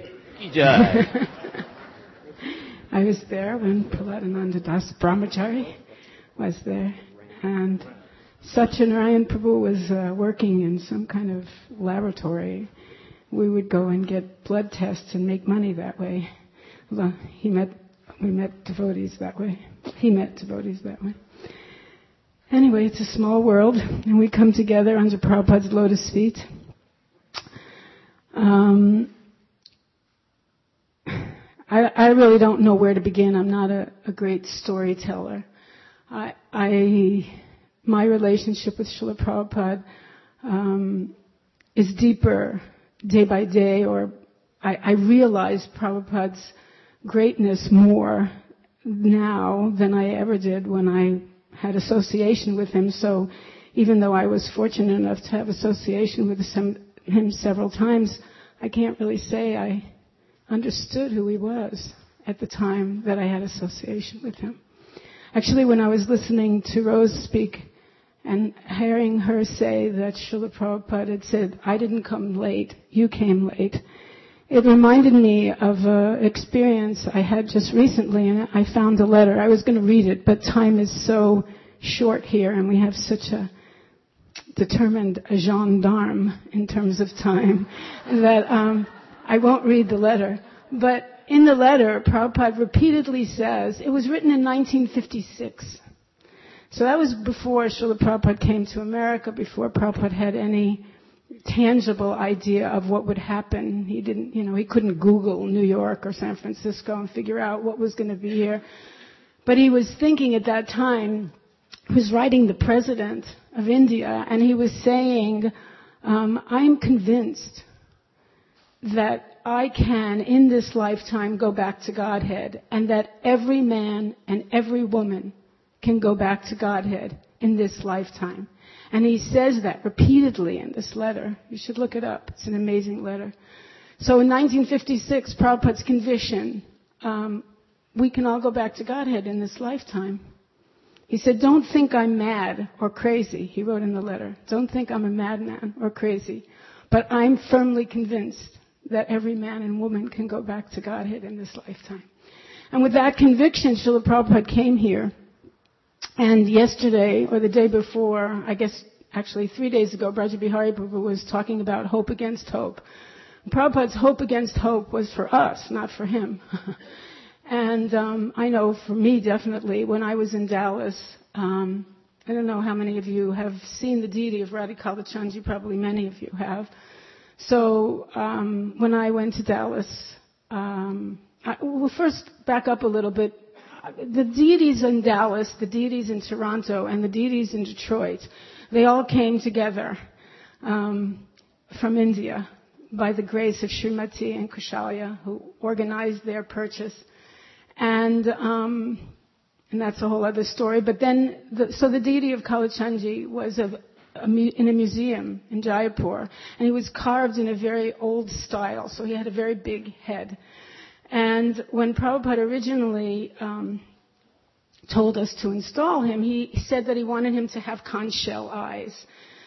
I was there when Prahladananda Das Brahmachari was there, and Satyanarayan Prabhu was uh, working in some kind of laboratory. We would go and get blood tests and make money that way. Well, he met, we met devotees that way. He met devotees that way. Anyway, it's a small world, and we come together under Prabhupada's lotus feet. Um, I, I really don't know where to begin. I'm not a, a great storyteller. I, I, my relationship with Srila Prabhupada um, is deeper day by day, or I, I realize Prabhupada's greatness more now than I ever did when I had association with him. So even though I was fortunate enough to have association with him several times, I can't really say I understood who he was at the time that I had association with him. Actually, when I was listening to Rose speak and hearing her say that Srila Prabhupada had said, "I didn't come late, you came late," it reminded me of an experience I had just recently, and I found a letter. I was going to read it, but time is so short here, and we have such a determined gendarme in terms of time that um, I won't read the letter. But in the letter, Prabhupada repeatedly says, it was written in nineteen fifty-six. So that was before Srila Prabhupada came to America, before Prabhupada had any tangible idea of what would happen. He didn't, you know, he couldn't Google New York or San Francisco and figure out what was going to be here. But he was thinking at that time, he was writing the president of India, and he was saying, Um, I'm convinced that I can, in this lifetime, go back to Godhead, and that every man and every woman can go back to Godhead in this lifetime. And he says that repeatedly in this letter. You should look it up. It's an amazing letter. So in nineteen fifty-six, Prabhupada's conviction, um, we can all go back to Godhead in this lifetime. He said, don't think I'm mad or crazy, he wrote in the letter. Don't think I'm a madman or crazy. But I'm firmly convinced that every man and woman can go back to Godhead in this lifetime. And with that conviction, Srila Prabhupada came here. And yesterday, or the day before, I guess actually three days ago, Braja Bihari Prabhu was talking about hope against hope. Prabhupada's hope against hope was for us, not for him. And um, I know for me, definitely, when I was in Dallas, um, I don't know how many of you have seen the deity of Radhikala Chanji, probably many of you have. So um, when I went to Dallas, um, I, well, first back up a little bit. The deities in Dallas, the deities in Toronto, and the deities in Detroit, they all came together um, from India by the grace of Srimati and Kushalya, who organized their purchase. And um, and that's a whole other story. But then, the, so the deity of Kalachandji was of a mu- in a museum in Jaipur, and he was carved in a very old style, so he had a very big head. And when Prabhupada originally um, told us to install him, he said that he wanted him to have conch shell eyes.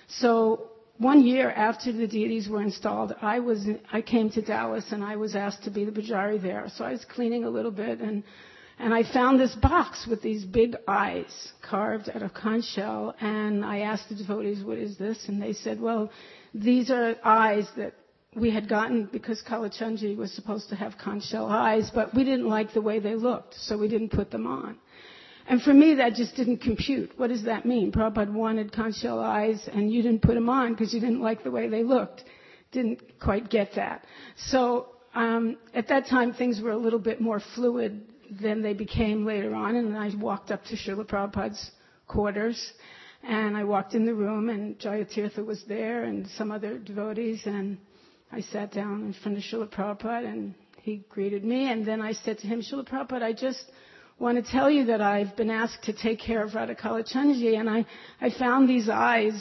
So one year after the deities were installed, I was I came to Dallas and I was asked to be the pujari there. So I was cleaning a little bit and and I found this box with these big eyes carved out of conch shell, and I asked the devotees, what is this? And they said, well, these are eyes that we had gotten because Kalachandji was supposed to have conch shell eyes, but we didn't like the way they looked, so we didn't put them on. And for me, that just didn't compute. What does that mean? Prabhupada wanted conch shell eyes, and you didn't put them on because you didn't like the way they looked. Didn't quite get that. So um, at that time, things were a little bit more fluid than they became later on, and I walked up to Srila Prabhupada's quarters, and I walked in the room, and Jayatirtha was there, and some other devotees, and I sat down in front of Srila Prabhupada, and he greeted me, and then I said to him, Srila Prabhupada, I just want to tell you that I've been asked to take care of Radhikala Chanji, and I, I found these eyes,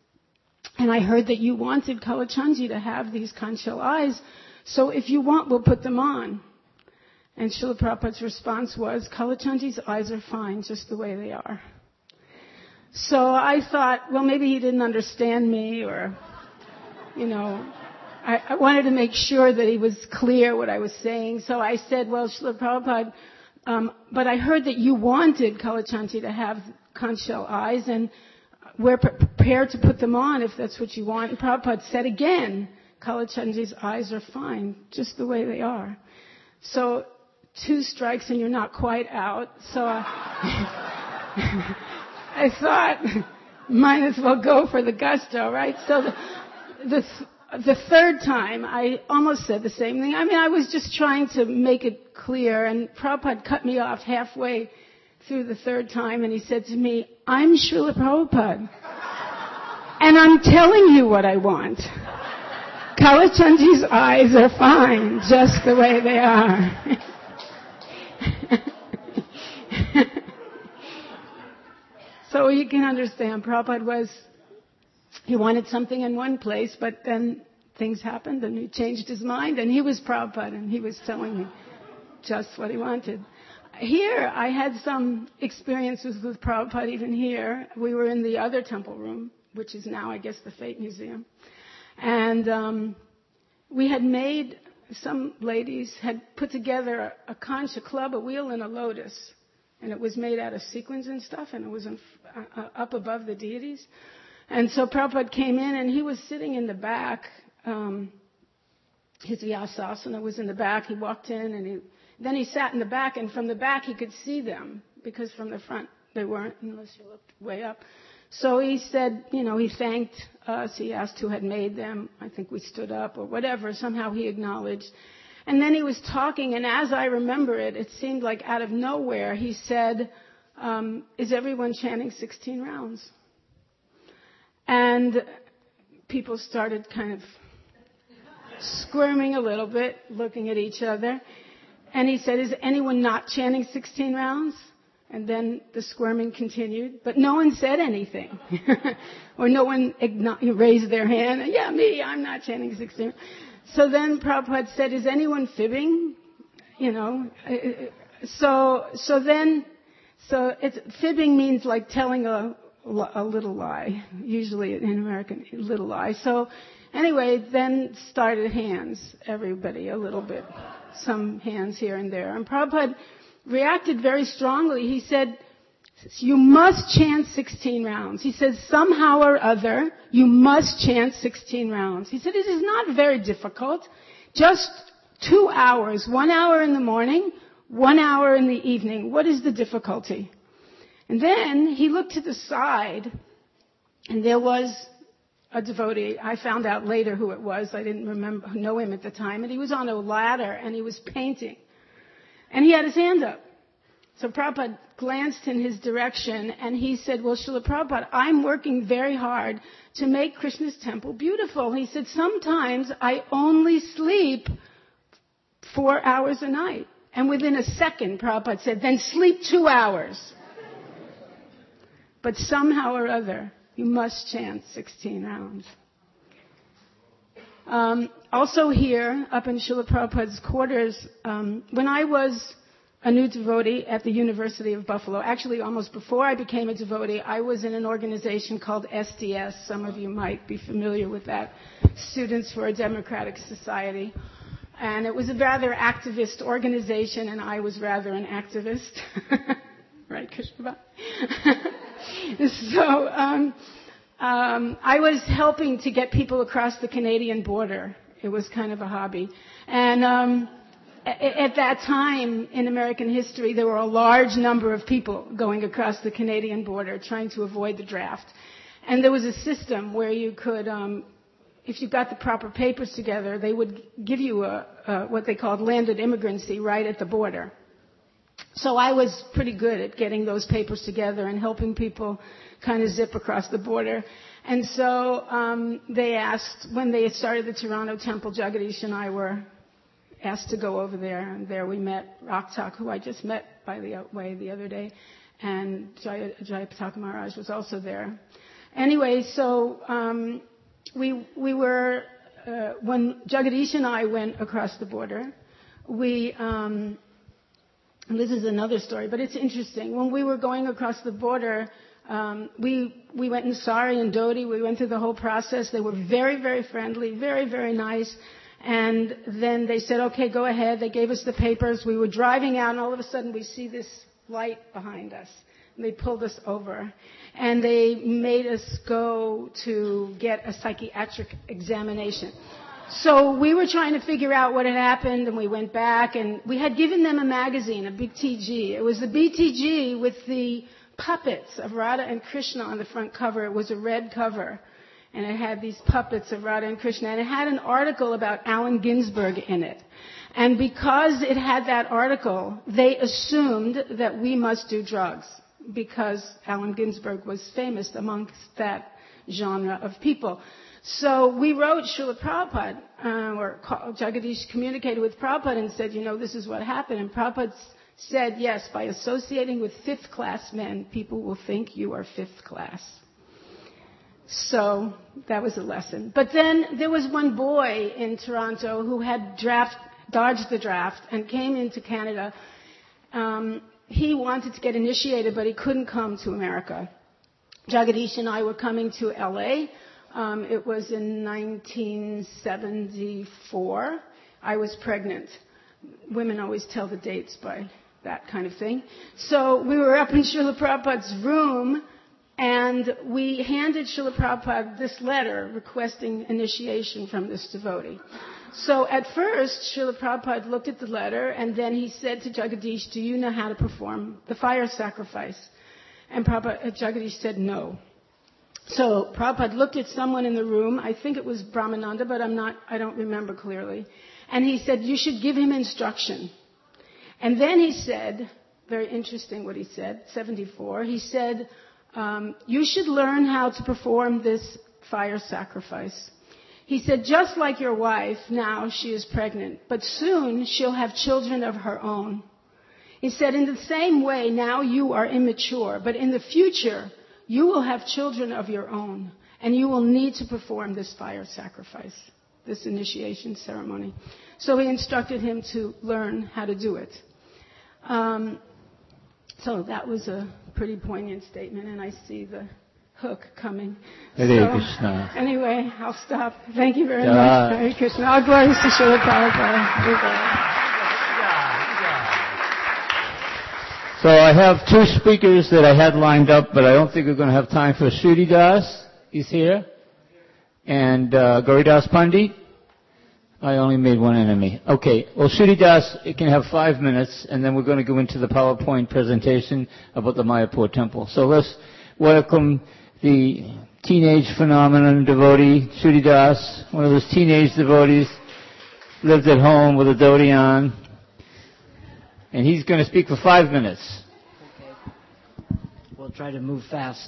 and I heard that you wanted Kalachandji to have these conch shell eyes, so if you want, we'll put them on. And Srila Prabhupada's response was, Kalachandji's eyes are fine just the way they are. So I thought, well, maybe he didn't understand me, or, you know, I, I wanted to make sure that he was clear what I was saying. So I said, well, Srila Prabhupada, um, but I heard that you wanted Kalachandji to have conch shell eyes, and we're pre- prepared to put them on if that's what you want. And Prabhupada said again, Kalachandji's eyes are fine just the way they are. So two strikes and you're not quite out. So I, I thought, might as well go for the gusto, right? So the, the, the third time, I almost said the same thing. I mean, I was just trying to make it clear, and Prabhupada cut me off halfway through the third time, and he said to me, I'm Srila Prabhupada, and I'm telling you what I want. Kalachandji's eyes are fine, just the way they are. So you can understand, Prabhupada was, he wanted something in one place, but then things happened and he changed his mind, and he was Prabhupada and he was telling me just what he wanted. Here, I had some experiences with Prabhupada even here. We were in the other temple room, which is now, I guess, the Fate Museum. And um, we had made, some ladies had put together a, a conch, a club, a wheel, and a lotus. And it was made out of sequins and stuff, and it was in, uh, up above the deities. And so Prabhupada came in, and he was sitting in the back. Um, his Vyasasana was in the back. He walked in, and he, then he sat in the back, and from the back he could see them, because from the front they weren't, unless you looked way up. So he said, you know, he thanked us. He asked who had made them. I think we stood up or whatever. Somehow he acknowledged. And then he was talking, and as I remember it, it seemed like out of nowhere, he said, um, is everyone chanting sixteen rounds? And people started kind of squirming a little bit, looking at each other. And he said, is anyone not chanting sixteen rounds? And then the squirming continued, but no one said anything. Or no one igno- raised their hand. Yeah, me, I'm not chanting sixteen. So then Prabhupada said, is anyone fibbing? You know, so, so then, so it's, fibbing means like telling a, a little lie, usually in American, a little lie. So anyway, then started hands, everybody, a little bit, some hands here and there. And Prabhupada reacted very strongly. He said, you must chant sixteen rounds. He said, somehow or other, you must chant sixteen rounds. He said, it is not very difficult. Just two hours, one hour in the morning, one hour in the evening. What is the difficulty? And then he looked to the side, and there was a devotee. I found out later who it was. I didn't remember, know him at the time. And he was on a ladder, and he was painting. And he had his hand up. So Prabhupada glanced in his direction, and he said, well, Srila Prabhupada, I'm working very hard to make Krishna's temple beautiful. He said, sometimes I only sleep four hours a night. And within a second, Prabhupada said, then sleep two hours. But somehow or other, you must chant sixteen rounds. Um, also here, up in Srila Prabhupada's quarters, um, when I was a new devotee at the University of Buffalo, actually almost before I became a devotee, I was in an organization called S D S. Some of you might be familiar with that, Students for a Democratic Society. And it was a rather activist organization, and I was rather an activist. Right, Krishna? so um, um, I was helping to get people across the Canadian border. It was kind of a hobby. And um, at, at that time in American history, there were a large number of people going across the Canadian border trying to avoid the draft. And there was a system where you could... Um, if you got the proper papers together, they would give you a, a, what they called landed immigrancy right at the border. So I was pretty good at getting those papers together and helping people kind of zip across the border. And so um, they asked, when they started the Toronto Temple, Jagadish and I were asked to go over there. And there we met Raktak, who I just met, by the way, the other day. And Jaya, Jayapataka Maharaj was also there. Anyway, so... Um, We we were uh, when Jagadish and I went across the border. We um, and this is another story, but it's interesting. When we were going across the border, um, we we went in Sari and Dodi. We went through the whole process. They were very very friendly, very very nice. And then they said, "Okay, go ahead." They gave us the papers. We were driving out, and all of a sudden we see this light behind us. They pulled us over, and they made us go to get a psychiatric examination. So we were trying to figure out what had happened, and we went back, and we had given them a magazine, a big T G. It was the B T G with the puppets of Radha and Krishna on the front cover. It was a red cover, and it had these puppets of Radha and Krishna, and it had an article about Allen Ginsberg in it. And because it had that article, they assumed that we must do drugs, because Allen Ginsberg was famous amongst that genre of people. So we wrote Srila Prabhupada, uh, or Jagadish communicated with Prabhupada and said, you know, this is what happened. And Prabhupada said, yes, by associating with fifth-class men, people will think you are fifth class. So that was a lesson. But then there was one boy in Toronto who had draft, dodged the draft and came into Canada. Um, He wanted to get initiated, but he couldn't come to America. Jagadish and I were coming to L A. Um, it was in nineteen seventy-four. I was pregnant. Women always tell the dates by that kind of thing. So we were up in Srila Prabhupada's room, and we handed Srila Prabhupada this letter requesting initiation from this devotee. So at first, Srila Prabhupada looked at the letter, and then he said to Jagadish, do you know how to perform the fire sacrifice? And Prabhupada, Jagadish said no. So Prabhupada looked at someone in the room. I think it was Brahmananda, but I'm not, I don't remember clearly. And he said, you should give him instruction. And then he said, very interesting what he said, seventy-four, he said, um, you should learn how to perform this fire sacrifice. He said, just like your wife, now she is pregnant, but soon she'll have children of her own. He said, in the same way, now you are immature, but in the future, you will have children of your own, and you will need to perform this fire sacrifice, this initiation ceremony. So he instructed him to learn how to do it. Um, so that was a pretty poignant statement, and I see the hook coming.
Hare
so,
Krishna.
Anyway, I'll stop. Thank you very
Yeah.
much. Hare Krishna. All glories to Srila Prabhupada.
So I have two speakers that I had lined up, but I don't think we're going to have time for Shruti Das. He's here. And uh, Gauridas Pandit. I only made one enemy. Okay. Well, Shruti Das, it can have five minutes, and then we're going to go into the PowerPoint presentation about the Mayapur temple. So let's welcome the teenage phenomenon devotee, Shruti Das, one of those teenage devotees, lived at home with a dhoti on. And he's going to speak for five minutes.
Okay. We'll try to move fast.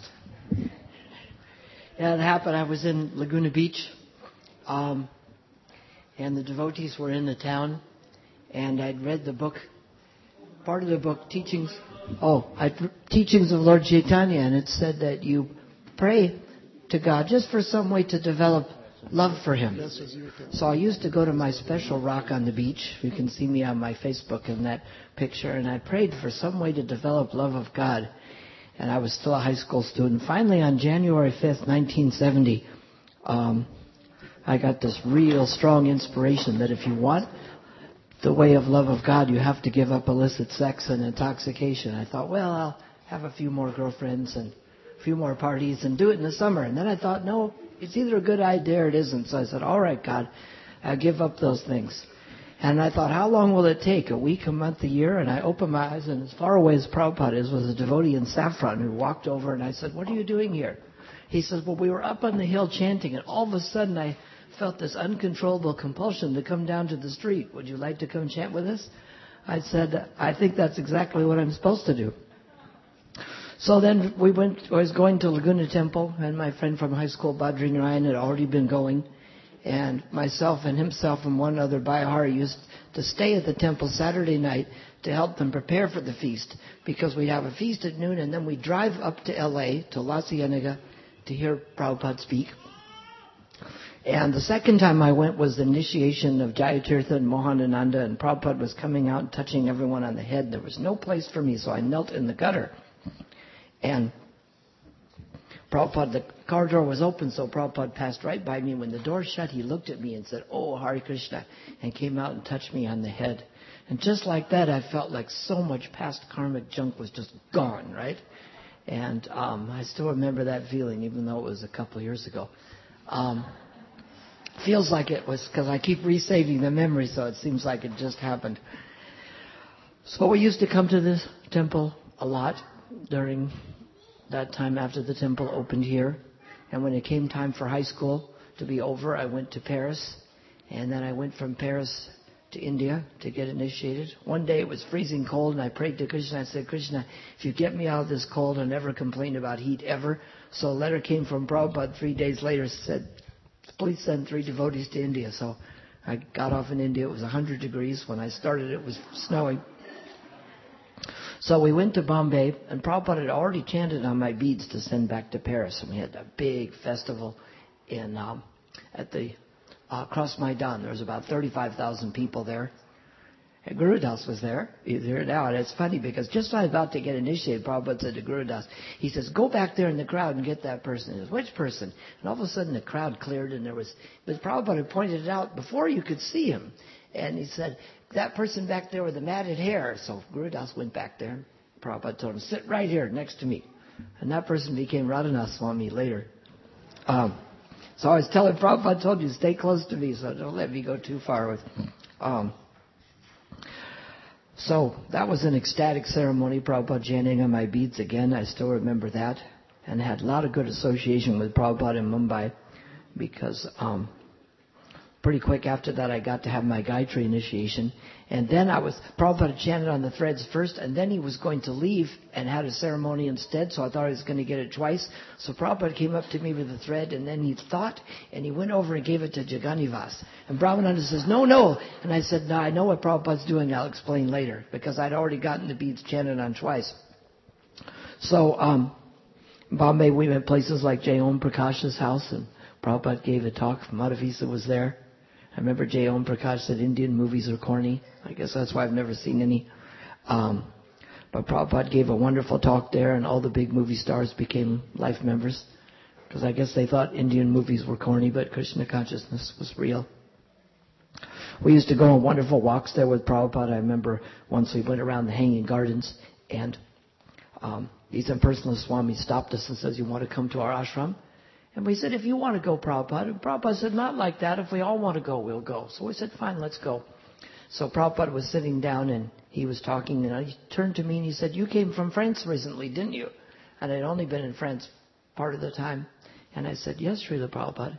Yeah, it happened. I was in Laguna Beach, um, and the devotees were in the town, and I'd read the book, part of the book, Teachings. Oh, I'd, Teachings of Lord Chaitanya, and it said that you pray to God just for some way to develop love for Him. So I used to go to my special rock on the beach. You can see me on my Facebook in that picture. And I prayed for some way to develop love of God. And I was still a high school student. Finally, on January fifth, nineteen seventy, um, I got this real strong inspiration that if you want the way of love of God, you have to give up illicit sex and intoxication. I thought, well, I'll have a few more girlfriends and a few more parties and do it in the summer. And then I thought, no, it's either a good idea or it isn't. So I said, all right, God, I'll give up those things. And I thought, how long will it take? A week, a month, a year? And I opened my eyes, and as far away as Prabhupada is was a devotee in saffron who walked over, and I said, what are you doing here? He says, well, we were up on the hill chanting, and all of a sudden I felt this uncontrollable compulsion to come down to the street. Would you like to come chant with us? I said, I think that's exactly what I'm supposed to do. So then we went, I was going to Laguna Temple, and my friend from high school, Badri Narayan, had already been going. And myself and himself and one other Bayahari used to stay at the temple Saturday night to help them prepare for the feast. Because we have a feast at noon, and then we drive up to L A, to La Cienega, to hear Prabhupada speak. And the second time I went was the initiation of Jayatirtha and Mohanananda, and Prabhupada was coming out and touching everyone on the head. There was no place for me, so I knelt in the gutter. And Prabhupada, the car door was open, so Prabhupada passed right by me. When the door shut, he looked at me and said, oh, Hare Krishna, and came out and touched me on the head. And just like that, I felt like so much past karmic junk was just gone, right? And um, I still remember that feeling, even though it was a couple of years ago. Um, feels like it was, because I keep resaving the memory, so it seems like it just happened. So we used to come to this temple a lot during that time after the temple opened here. And when it came time for high school to be over, I went to Paris. And then I went from Paris to India to get initiated. One day it was freezing cold, and I prayed to Krishna. I said, Krishna, if you get me out of this cold, I'll never complain about heat ever. So a letter came from Prabhupada three days later, said, please send three devotees to India. So I got off in India. It was one hundred degrees. When I started, it was snowing. So we went to Bombay, and Prabhupada had already chanted on my beads to send back to Paris. And we had a big festival in um, at the uh, Cross Maidan. There was about thirty-five thousand people there. And Guru Das was there. He's here now. And it's funny because just as I was about to get initiated, Prabhupada said to Guru Das, he says, go back there in the crowd and get that person. He says, which person? And all of a sudden the crowd cleared, and there was, but Prabhupada had pointed it out before you could see him. And he said, that person back there with the matted hair. So Guru Das went back there. Prabhupada told him, sit right here next to me. And that person became Radhanath Swami later. Um, so I was telling Prabhupada, told you, stay close to me, so don't let me go too far with. Um, so that was an ecstatic ceremony, Prabhupada chanting on my beads again. I still remember that. And had a lot of good association with Prabhupada in Mumbai because um, pretty quick after that, I got to have my Gayatri initiation. And then I was, Prabhupada chanted on the threads first, and then he was going to leave and had a ceremony instead, so I thought I was going to get it twice. So Prabhupada came up to me with the thread, and then he thought, and he went over and gave it to Jaganivas. And Brahmananda says, no, no. And I said, no, I know what Prabhupada's doing, I'll explain later, because I'd already gotten the beads chanted on twice. So, um, Bombay, we went places like J. Om Prakash's house, and Prabhupada gave a talk. Madhavisa was there. I remember J. Om Prakash said Indian movies are corny. I guess that's why I've never seen any. Um, but Prabhupada gave a wonderful talk there, and all the big movie stars became life members. Because I guess they thought Indian movies were corny, but Krishna consciousness was real. We used to go on wonderful walks there with Prabhupada. I remember once we went around the Hanging Gardens, and um, these impersonal Swami stopped us and says, you want to come to our ashram? And we said, if you want to go, Prabhupada. And Prabhupada said, not like that. If we all want to go, we'll go. So we said, fine, let's go. So Prabhupada was sitting down and he was talking, and he turned to me and he said, you came from France recently, didn't you? And I'd only been in France part of the time. And I said, yes, Srila Prabhupada.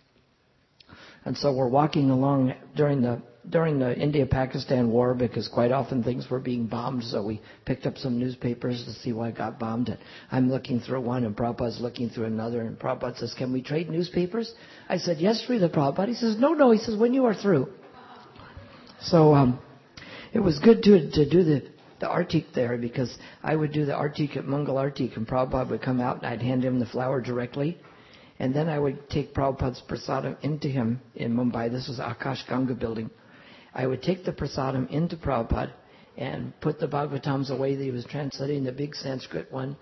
And so we're walking along during the during the India-Pakistan war, because quite often things were being bombed, so we picked up some newspapers to see why it got bombed. And I'm looking through one, and Prabhupada's looking through another, and Prabhupada says, can we trade newspapers? I said, yes, Srila Prabhupada. He says, no, no. He says, when you are through. So um, it was good to to do the, the artik there, because I would do the artik at Mangal Artik, and Prabhupada would come out, and I'd hand him the flower directly. And then I would take Prabhupada's prasadam into him in Mumbai. This was Akash Ganga building. I would take the prasadam into Prabhupada and put the Bhagavatams away that he was translating, the big Sanskrit one.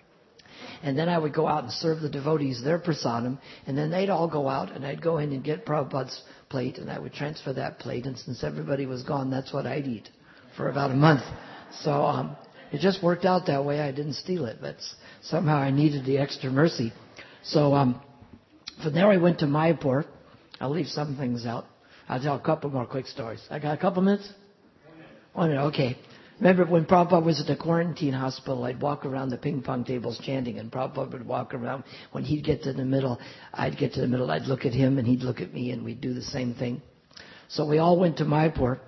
And then I would go out and serve the devotees their prasadam. And then they'd all go out, and I'd go in and get Prabhupada's plate, and I would transfer that plate. And since everybody was gone, that's what I'd eat for about a month. So um, it just worked out that way. I didn't steal it, but somehow I needed the extra mercy. So um, from there I went to Mayapur. I'll leave some things out. I'll tell a couple more quick stories. I got a couple minutes? One minute, okay. Remember when Prabhupada was at the quarantine hospital, I'd walk around the ping pong tables chanting, and Prabhupada would walk around. When he'd get to the middle, I'd get to the middle. I'd look at him, and he'd look at me, and we'd do the same thing. So we all went to Mayapur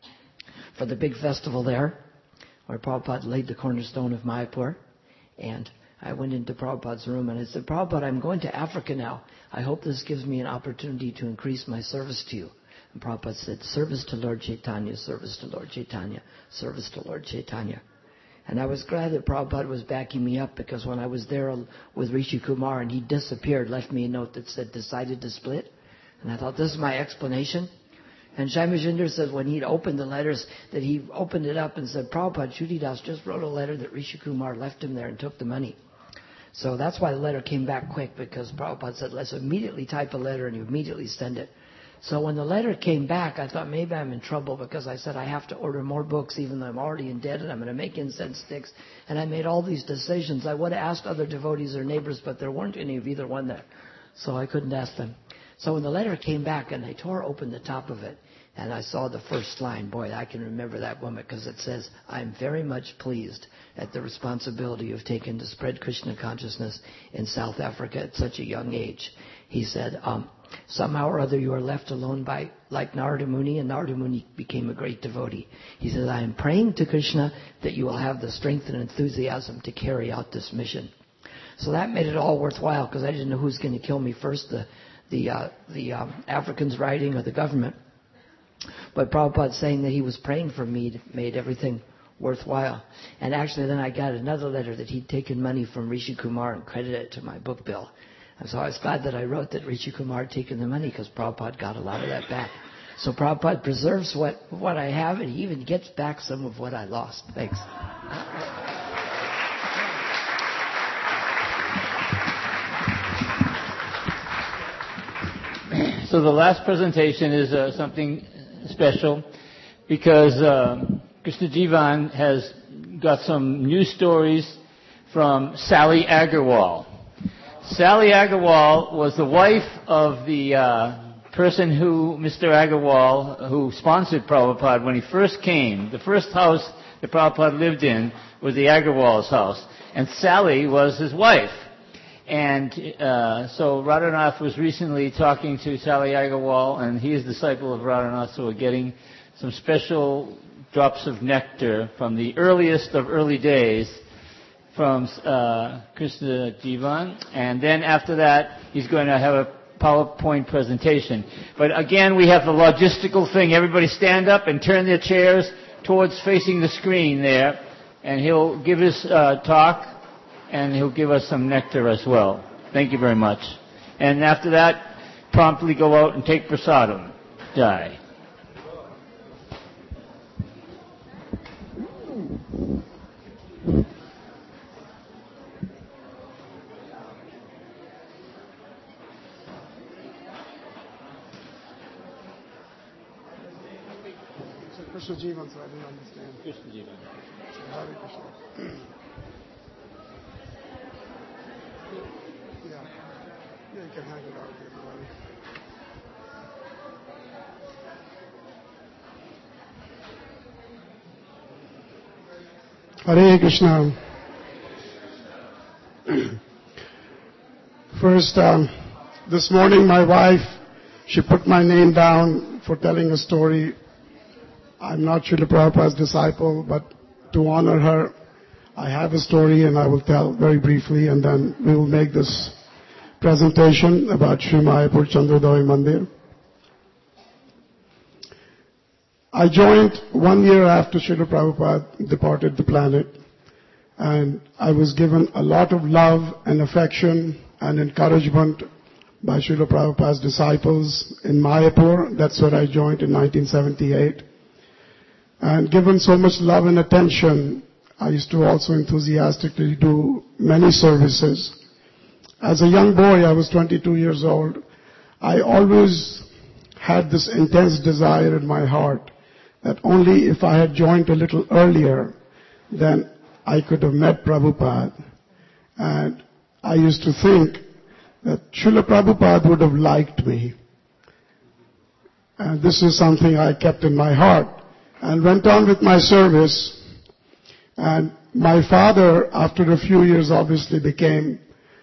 for the big festival there, where Prabhupada laid the cornerstone of Mayapur. And I went into Prabhupada's room, and I said, Prabhupada, I'm going to Africa now. I hope this gives me an opportunity to increase my service to you. And Prabhupada said, service to Lord Chaitanya, service to Lord Chaitanya, service to Lord Chaitanya. And I was glad that Prabhupada was backing me up, because when I was there with Rishi Kumar and he disappeared, left me a note that said, decided to split. And I thought, this is my explanation. And Shamajinder said when he'd opened the letters, that he opened it up and said, Prabhupada, Shutidas just wrote a letter that Rishi Kumar left him there and took the money. So that's why the letter came back quick, because Prabhupada said, let's immediately type a letter and you immediately send it. So when the letter came back, I thought maybe I'm in trouble, because I said I have to order more books even though I'm already in debt, and I'm going to make incense sticks. And I made all these decisions. I would have asked other devotees or neighbors, but there weren't any of either one there. So I couldn't ask them. So when the letter came back and I tore open the top of it, and I saw the first line, boy, I can remember that moment, because it says, I'm very much pleased at the responsibility you've taken to spread Krishna consciousness in South Africa at such a young age. He said, um, somehow or other you are left alone by, like Narada Muni, and Narada Muni became a great devotee. He said, I am praying to Krishna that you will have the strength and enthusiasm to carry out this mission. So that made it all worthwhile, because I didn't know who was going to kill me first, the the uh, the um, Africans writing or the government. But Prabhupada saying that he was praying for me made everything worthwhile. And actually then I got another letter that he'd taken money from Rishi Kumar and credited it to my book bill. And so I was glad that I wrote that Rishi Kumar had taken the money, because Prabhupada got a lot of that back. So Prabhupada preserves what, what I have, and he even gets back some of what I lost. Thanks.
So the last presentation is uh, something special, because uh, Krishna Jivan has got some news stories from Sally Agarwal. Sally Agarwal was the wife of the uh, person who, Mister Agarwal, who sponsored Prabhupada when he first came. The first house that Prabhupada lived in was the Agarwal's house, and Sally was his wife. And uh, so Radhanath was recently talking to Sally Agarwal, and he is a disciple of Radhanath, so we're getting some special drops of nectar from the earliest of early days from uh, Krishna Jivan. And then after that, he's going to have a PowerPoint presentation. But again, we have the logistical thing. Everybody stand up and turn their chairs towards facing the screen there, and he'll give his uh, talk, and he'll give us some nectar as well. Thank you very much. And after that, promptly go out and take prasadam. Jai.
Krishna Jivan, so I didn't understand.
Krishna Jivan.
Hare Krishna. Yeah. Yeah, you can hang it out with everybody. Hare Krishna. First, um, this morning my wife, she put my name down for telling a story. I'm not Srila Prabhupada's disciple, but to honor her, I have a story and I will tell very briefly, and then we will make this presentation about Sri Mayapur Chandrodaya Mandir. I joined one year after Srila Prabhupada departed the planet, and I was given a lot of love and affection and encouragement by Srila Prabhupada's disciples in Mayapur. That's where I joined in nineteen seventy-eight. And given so much love and attention, I used to also enthusiastically do many services. As a young boy, I was twenty-two years old, I always had this intense desire in my heart that only if I had joined a little earlier, then I could have met Prabhupada. And I used to think that Srila Prabhupada would have liked me. And this is something I kept in my heart and went on with my service. And my father, after a few years, obviously became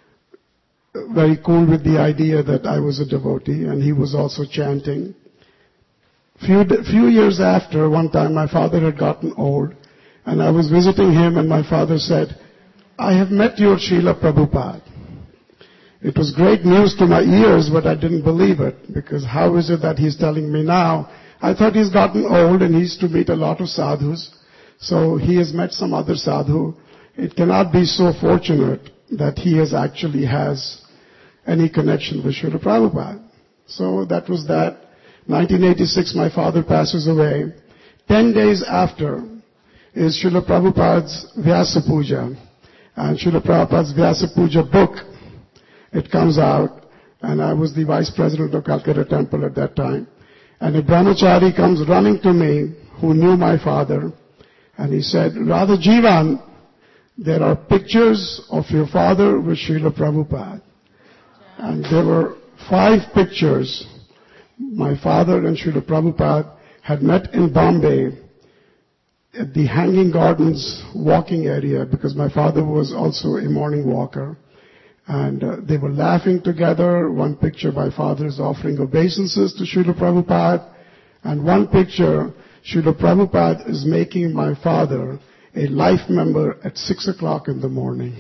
very cool with the idea that I was a devotee, and he was also chanting. Few, few years after, one time my father had gotten old, and I was visiting him, and my father said, I have met your Srila Prabhupada. It was great news to my ears, but I didn't believe it, because how is it that he's telling me now? I thought he's gotten old and he used to meet a lot of sadhus, so he has met some other sadhu. It cannot be so fortunate that he has actually has any connection with Srila Prabhupada. So that was that. nineteen eighty-six, my father passes away. Ten days after is Srila Prabhupada's Vyasa Puja. And Srila Prabhupada's Vyasa Puja book, it comes out, and I was the vice president of Calcutta Temple at that time. And a brahmachari comes running to me, who knew my father, and he said, Radha Jivan, there are pictures of your father with Srila Prabhupada. And there were five pictures. My father and Srila Prabhupada had met in Bombay at the Hanging Gardens walking area, because my father was also a morning walker. And uh, they were laughing together. One picture, my father is offering obeisances to Srila Prabhupada. And one picture, Srila Prabhupada is making my father a life member at six o'clock in the morning.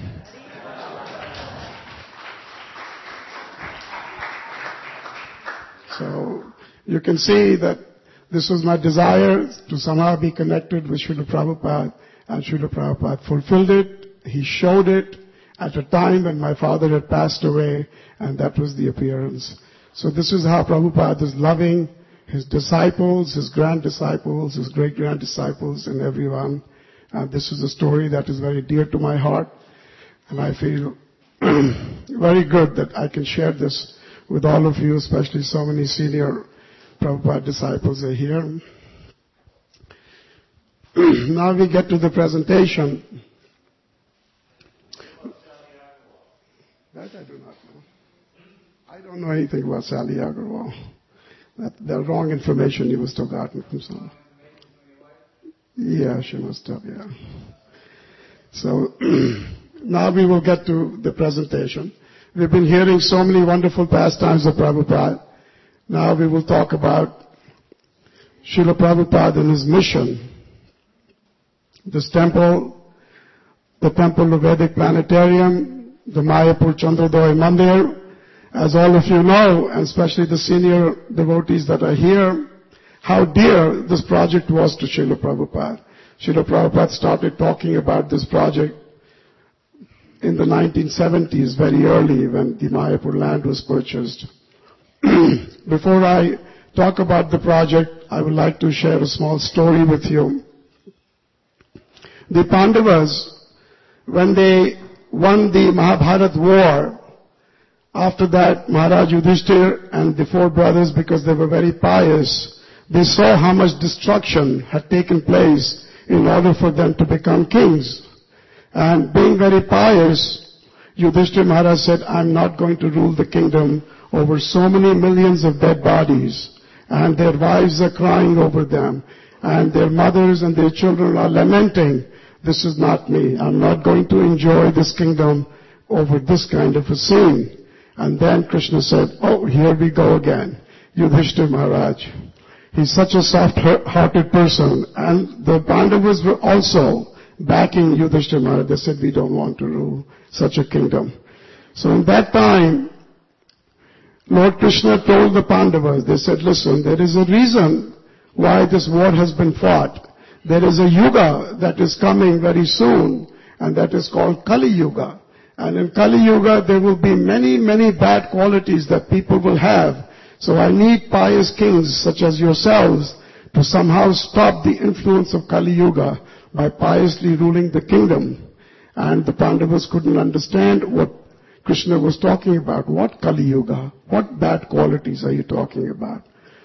So you can see that this was my desire to somehow be connected with Srila Prabhupada, and Srila Prabhupada fulfilled it. He showed it at a time when my father had passed away, and that was the appearance. So this is how Prabhupada is loving his disciples, his grand disciples, his great grand disciples, and everyone. And this is a story that is very dear to my heart, and I feel very good that I can share this with all of you, especially so many senior Prabhupada disciples are here. Now we get to the presentation. That I do not know. I don't know anything about Sally Agarwal. That, the wrong information you must have gotten from someone. Yeah, she must have, yeah. So now we will get to the presentation. We've been hearing so many wonderful pastimes of Prabhupada. Now we will talk about Srila Prabhupada and his mission. This temple, the Temple of Vedic Planetarium, the Mayapur Chandrodaya Mandir, as all of you know, and especially the senior devotees that are here, how dear this project was to Srila Prabhupada. Srila Prabhupada started talking about this project in the nineteen seventies, very early, when the Mayapur land was purchased. Before I talk about the project, I would like to share a small story with you. The Pandavas, when they won the Mahabharata war, after that Maharaj Yudhishthir and the four brothers, because they were very pious, they saw how much destruction had taken place in order for them to become kings. And being very pious, Yudhishthir Maharaj said, I'm not going to rule the kingdom over so many millions of dead bodies. And their wives are crying over them. And their mothers and their children are lamenting, this is not me. I'm not going to enjoy this kingdom over this kind of a scene. And then Krishna said, oh, here we go again. Yudhishthir Maharaj. He's such a soft-hearted person. And the Pandavas were also backing Yudhishthir Maharaj. They said, we don't want to rule such a kingdom. So in that time, Lord Krishna told the Pandavas, they said, listen, there is a reason why this war has been fought. There is a yuga that is coming very soon, and that is called Kali Yuga. And in Kali Yuga, there will be many, many bad qualities that people will have. So I need pious kings such as yourselves to somehow stop the influence of Kali Yuga by piously ruling the kingdom. And the Pandavas couldn't understand what Krishna was talking about. What Kali Yuga? What bad qualities are you talking about?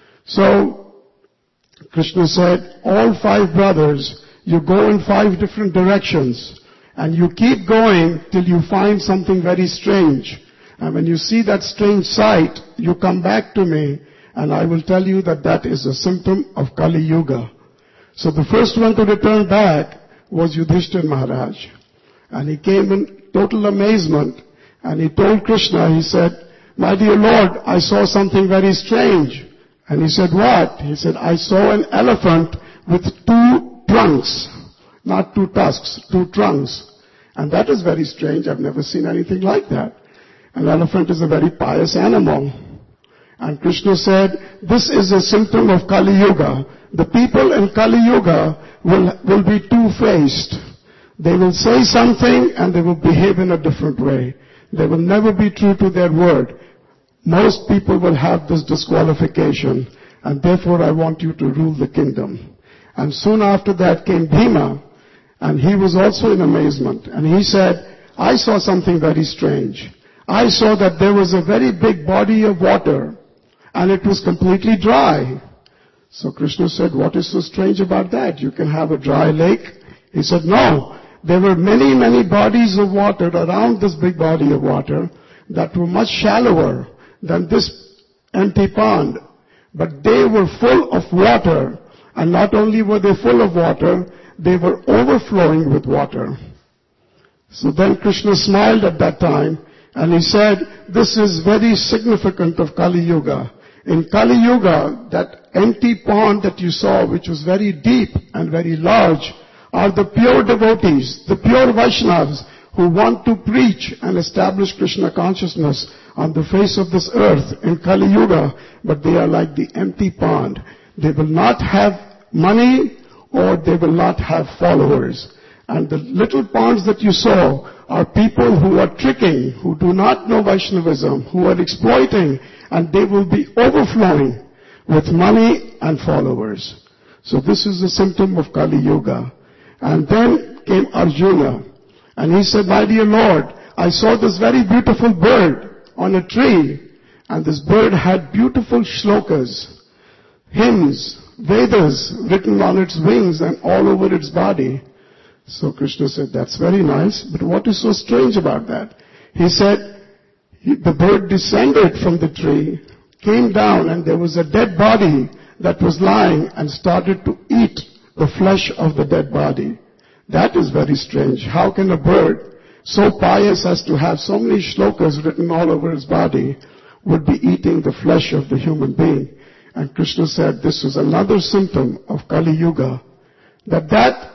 So Krishna said, all five brothers, you go in five different directions, and you keep going till you find something very strange. And when you see that strange sight, you come back to me, and I will tell you that that is a symptom of Kali Yuga. So the first one to return back was Yudhishthir Maharaj. And he came in total amazement, and he told Krishna, he said, my dear Lord, I saw something very strange. And he said, what? He said, I saw an elephant with two trunks. Not two tusks, two trunks. And that is very strange. I've never seen anything like that. An elephant is a very pious animal. And Krishna said, this is a symptom of Kali Yuga. The people in Kali Yuga will, will be two-faced. They will say something and they will behave in a different way. They will never be true to their word. Most people will have this disqualification, and therefore I want you to rule the kingdom. And soon after that came Bhima, and he was also in amazement. And he said, I saw something very strange. I saw that there was a very big body of water, and it was completely dry. So Krishna said, what is so strange about that? You can have a dry lake. He said, no. There were many, many bodies of water around this big body of water that were much shallower than this empty pond. But they were full of water. And not only were they full of water, they were overflowing with water. So then Krishna smiled at that time, and he said, this is very significant of Kali Yuga. In Kali Yuga, that empty pond that you saw, which was very deep and very large, are the pure devotees, the pure Vaishnavas, who want to preach and establish Krishna consciousness on the face of this earth in Kali Yuga, but they are like the empty pond. They will not have money, or they will not have followers. And the little ponds that you saw are people who are tricking, who do not know Vaishnavism, who are exploiting, and they will be overflowing with money and followers. So this is a symptom of Kali Yuga. And then came Arjuna, and he said, my dear Lord, I saw this very beautiful bird on a tree, and this bird had beautiful shlokas, hymns, Vedas written on its wings and all over its body. So Krishna said, that's very nice, but what is so strange about that? He said, he, the bird descended from the tree, came down, and there was a dead body that was lying and started to eat the flesh of the dead body. That is very strange. How can a bird so pious as to have so many shlokas written all over his body, would be eating the flesh of the human being. And Krishna said this is another symptom of Kali Yuga, that that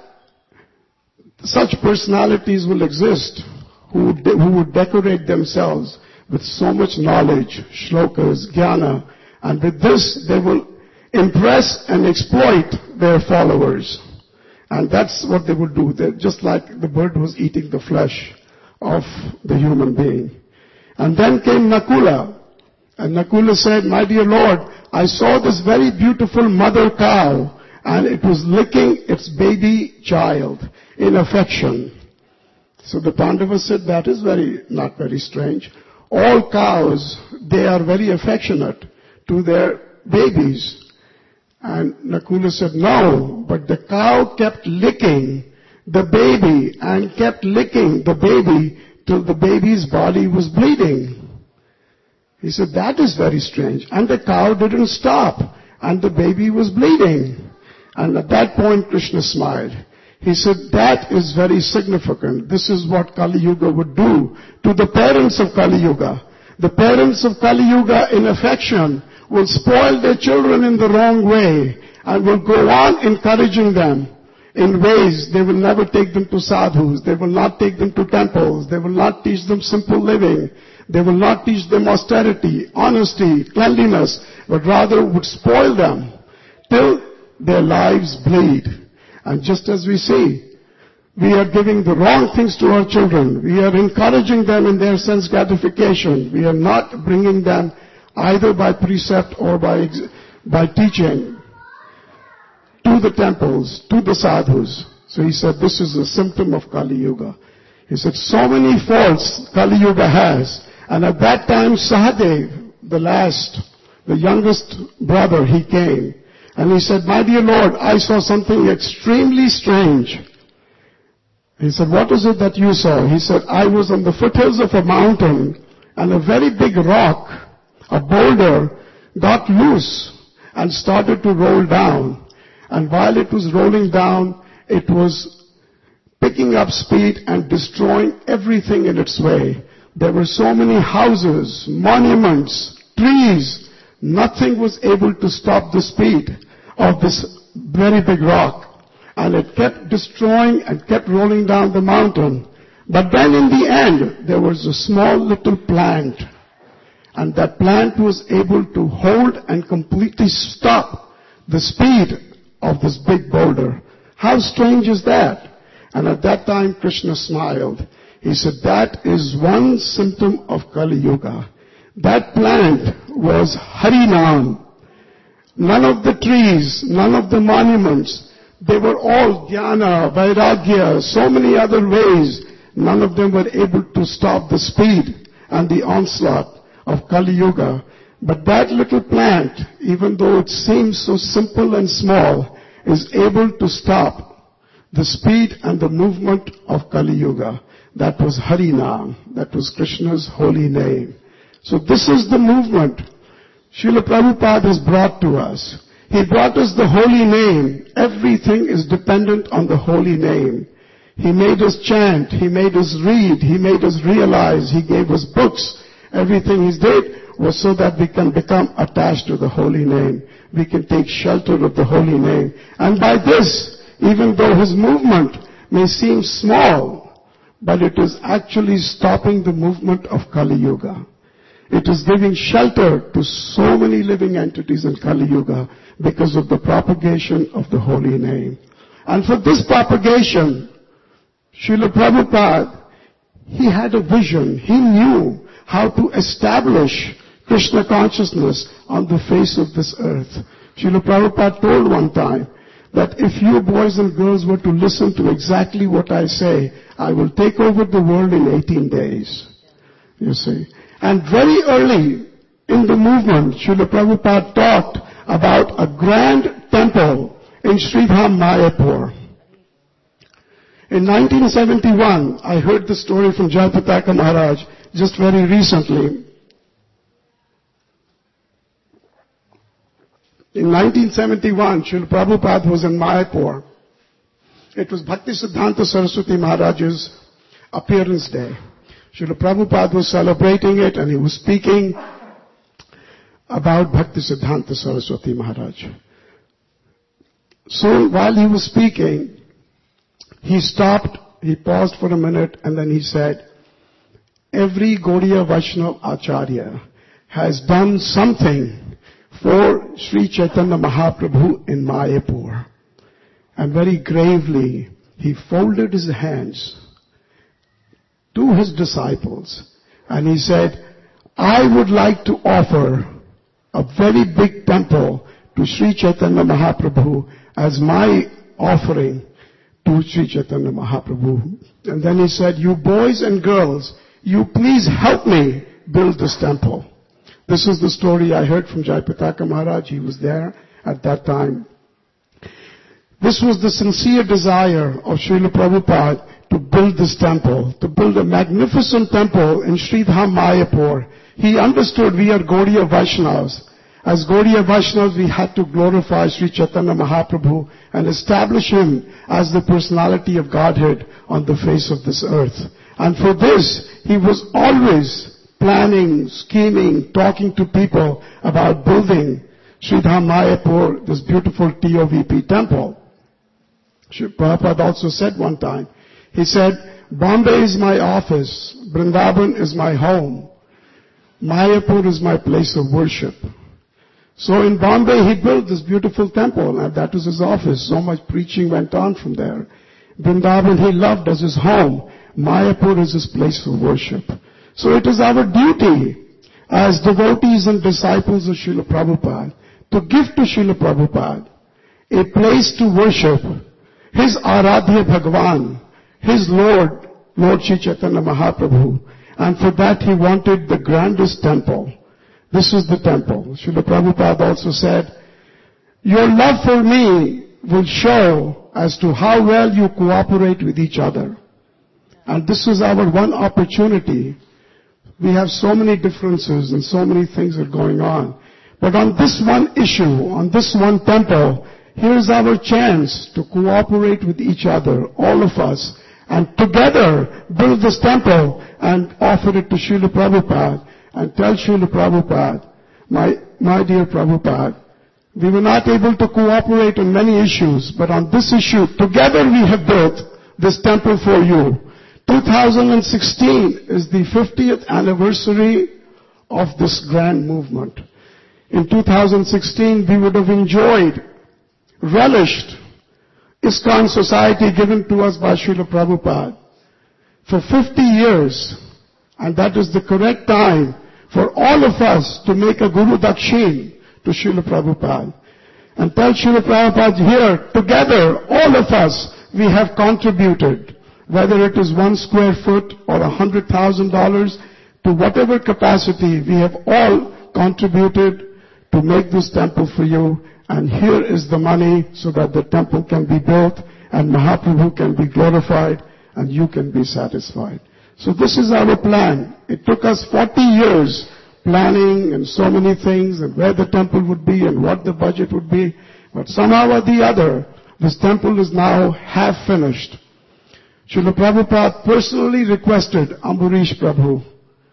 such personalities will exist who would, de- who would decorate themselves with so much knowledge, shlokas, jnana, and with this they will impress and exploit their followers. And that's what they would do. They're just like the bird was eating the flesh of the human being. And then came Nakula. And Nakula said, my dear Lord, I saw this very beautiful mother cow, and it was licking its baby child in affection. So the Pandavas said, that is very, not very strange. All cows, they are very affectionate to their babies. And Nakula said, no, but the cow kept licking the baby and kept licking the baby till the baby's body was bleeding. He said, that is very strange. And the cow didn't stop, and the baby was bleeding. And at that point, Krishna smiled. He said, that is very significant. This is what Kali Yuga would do to the parents of Kali Yuga. The parents of Kali Yuga, in affection, will spoil their children in the wrong way and will go on encouraging them in ways they will never take them to sadhus. They will not take them to temples. They will not teach them simple living. They will not teach them austerity, honesty, cleanliness, but rather would spoil them till their lives bleed. And just as we see, we are giving the wrong things to our children. We are encouraging them in their sense gratification. We are not bringing them either by precept or by, by teaching to the temples, to the sadhus. So he said, this is a symptom of Kali Yuga. He said, so many faults Kali Yuga has. And at that time, Sahadev, the last, the youngest brother, he came. And he said, my dear Lord, I saw something extremely strange. He said, what is it that you saw? He said, I was on the foothills of a mountain, and a very big rock, a boulder, got loose and started to roll down. And while it was rolling down, it was picking up speed and destroying everything in its way. There were so many houses, monuments, trees. Nothing was able to stop the speed of this very big rock. And it kept destroying and kept rolling down the mountain. But then in the end, there was a small little plant. And that plant was able to hold and completely stop the speed of this big boulder. How strange is that? And at that time, Krishna smiled. He said, that is one symptom of Kali Yuga. That plant was Harinam. None of the trees, none of the monuments, they were all dhyana, vairagya, so many other ways. None of them were able to stop the speed and the onslaught of Kali Yuga. But that little plant, even though it seems so simple and small, is able to stop the speed and the movement of Kali Yuga. That was Harinam. That was Krishna's holy name. So this is the movement Srila Prabhupada has brought to us. He brought us the holy name. Everything is dependent on the holy name. He made us chant. He made us read. He made us realize. He gave us books. Everything He did was so that we can become attached to the holy name. We can take shelter of the holy name. And by this, even though His movement may seem small, but it is actually stopping the movement of Kali Yuga. It is giving shelter to so many living entities in Kali Yuga because of the propagation of the holy name. And for this propagation, Srila Prabhupada, he had a vision. He knew how to establish Krishna consciousness on the face of this earth. Srila Prabhupada told one time that if you boys and girls were to listen to exactly what I say, I will take over the world in eighteen days. You see. And very early in the movement, Srila Prabhupada talked about a grand temple in Sridham, Mayapur. In nineteen seventy-one, I heard the story from Jayapataka Maharaj just very recently. In nineteen seventy-one, Srila Prabhupada was in Mayapur. It was Bhakti Siddhanta Saraswati Maharaj's appearance day. Srila Prabhupada was celebrating it, and he was speaking about Bhakti Siddhanta Saraswati Maharaj. So while he was speaking, he stopped, he paused for a minute, and then he said, every Gaudiya Vaishnava Acharya has done something for Sri Chaitanya Mahaprabhu in Mayapur. And very gravely, he folded his hands to his disciples, and he said, I would like to offer a very big temple to Sri Chaitanya Mahaprabhu as my offering to Sri Chaitanya Mahaprabhu. And then he said, you boys and girls, you please help me build this temple. This is the story I heard from Jayapataka Maharaj. He was there at that time. This was the sincere desire of Srila Prabhupada to build this temple, to build a magnificent temple in Sridham Mayapur. He understood we are Gaudiya Vaishnavas. As Gaudiya Vaishnavas, we had to glorify Sri Chaitanya Mahaprabhu and establish him as the personality of Godhead on the face of this earth. And for this, he was always planning, scheming, talking to people about building Sridham Mayapur, this beautiful T O V P temple. Srila Prabhupada also said one time, he said, Bombay is my office, Vrindavan is my home, Mayapur is my place of worship. So in Bombay he built this beautiful temple, and that was his office. So much preaching went on from there. Vrindavan he loved as his home. Mayapur is his place of worship. So it is our duty as devotees and disciples of Srila Prabhupada to give to Srila Prabhupada a place to worship his Aradhya Bhagavan, his Lord, Lord Sri Chaitanya Mahaprabhu. And for that he wanted the grandest temple. This is the temple. Srila Prabhupada also said, your love for me will show as to how well you cooperate with each other. And this is our one opportunity. We have so many differences and so many things are going on. But on this one issue, on this one temple, here's our chance to cooperate with each other, all of us, and together build this temple and offer it to Srila Prabhupada and tell Srila Prabhupada, my, my dear Prabhupada, we were not able to cooperate on many issues, but on this issue, together we have built this temple for you. two thousand sixteen is the fiftieth anniversary of this grand movement. In two thousand sixteen, we would have enjoyed, relished ISKCON society given to us by Srila Prabhupada for fifty years. And that is the correct time for all of us to make a Guru Dakshin to Srila Prabhupada. And tell Srila Prabhupada here, together, all of us, we have contributed, whether it is one square foot or a hundred thousand dollars, to whatever capacity, we have all contributed to make this temple for you. And here is the money so that the temple can be built and Mahaprabhu can be glorified and you can be satisfied. So this is our plan. It took us forty years planning and so many things and where the temple would be and what the budget would be. But somehow or the other, this temple is now half finished. Srila Prabhupada personally requested Ambarish Prabhu.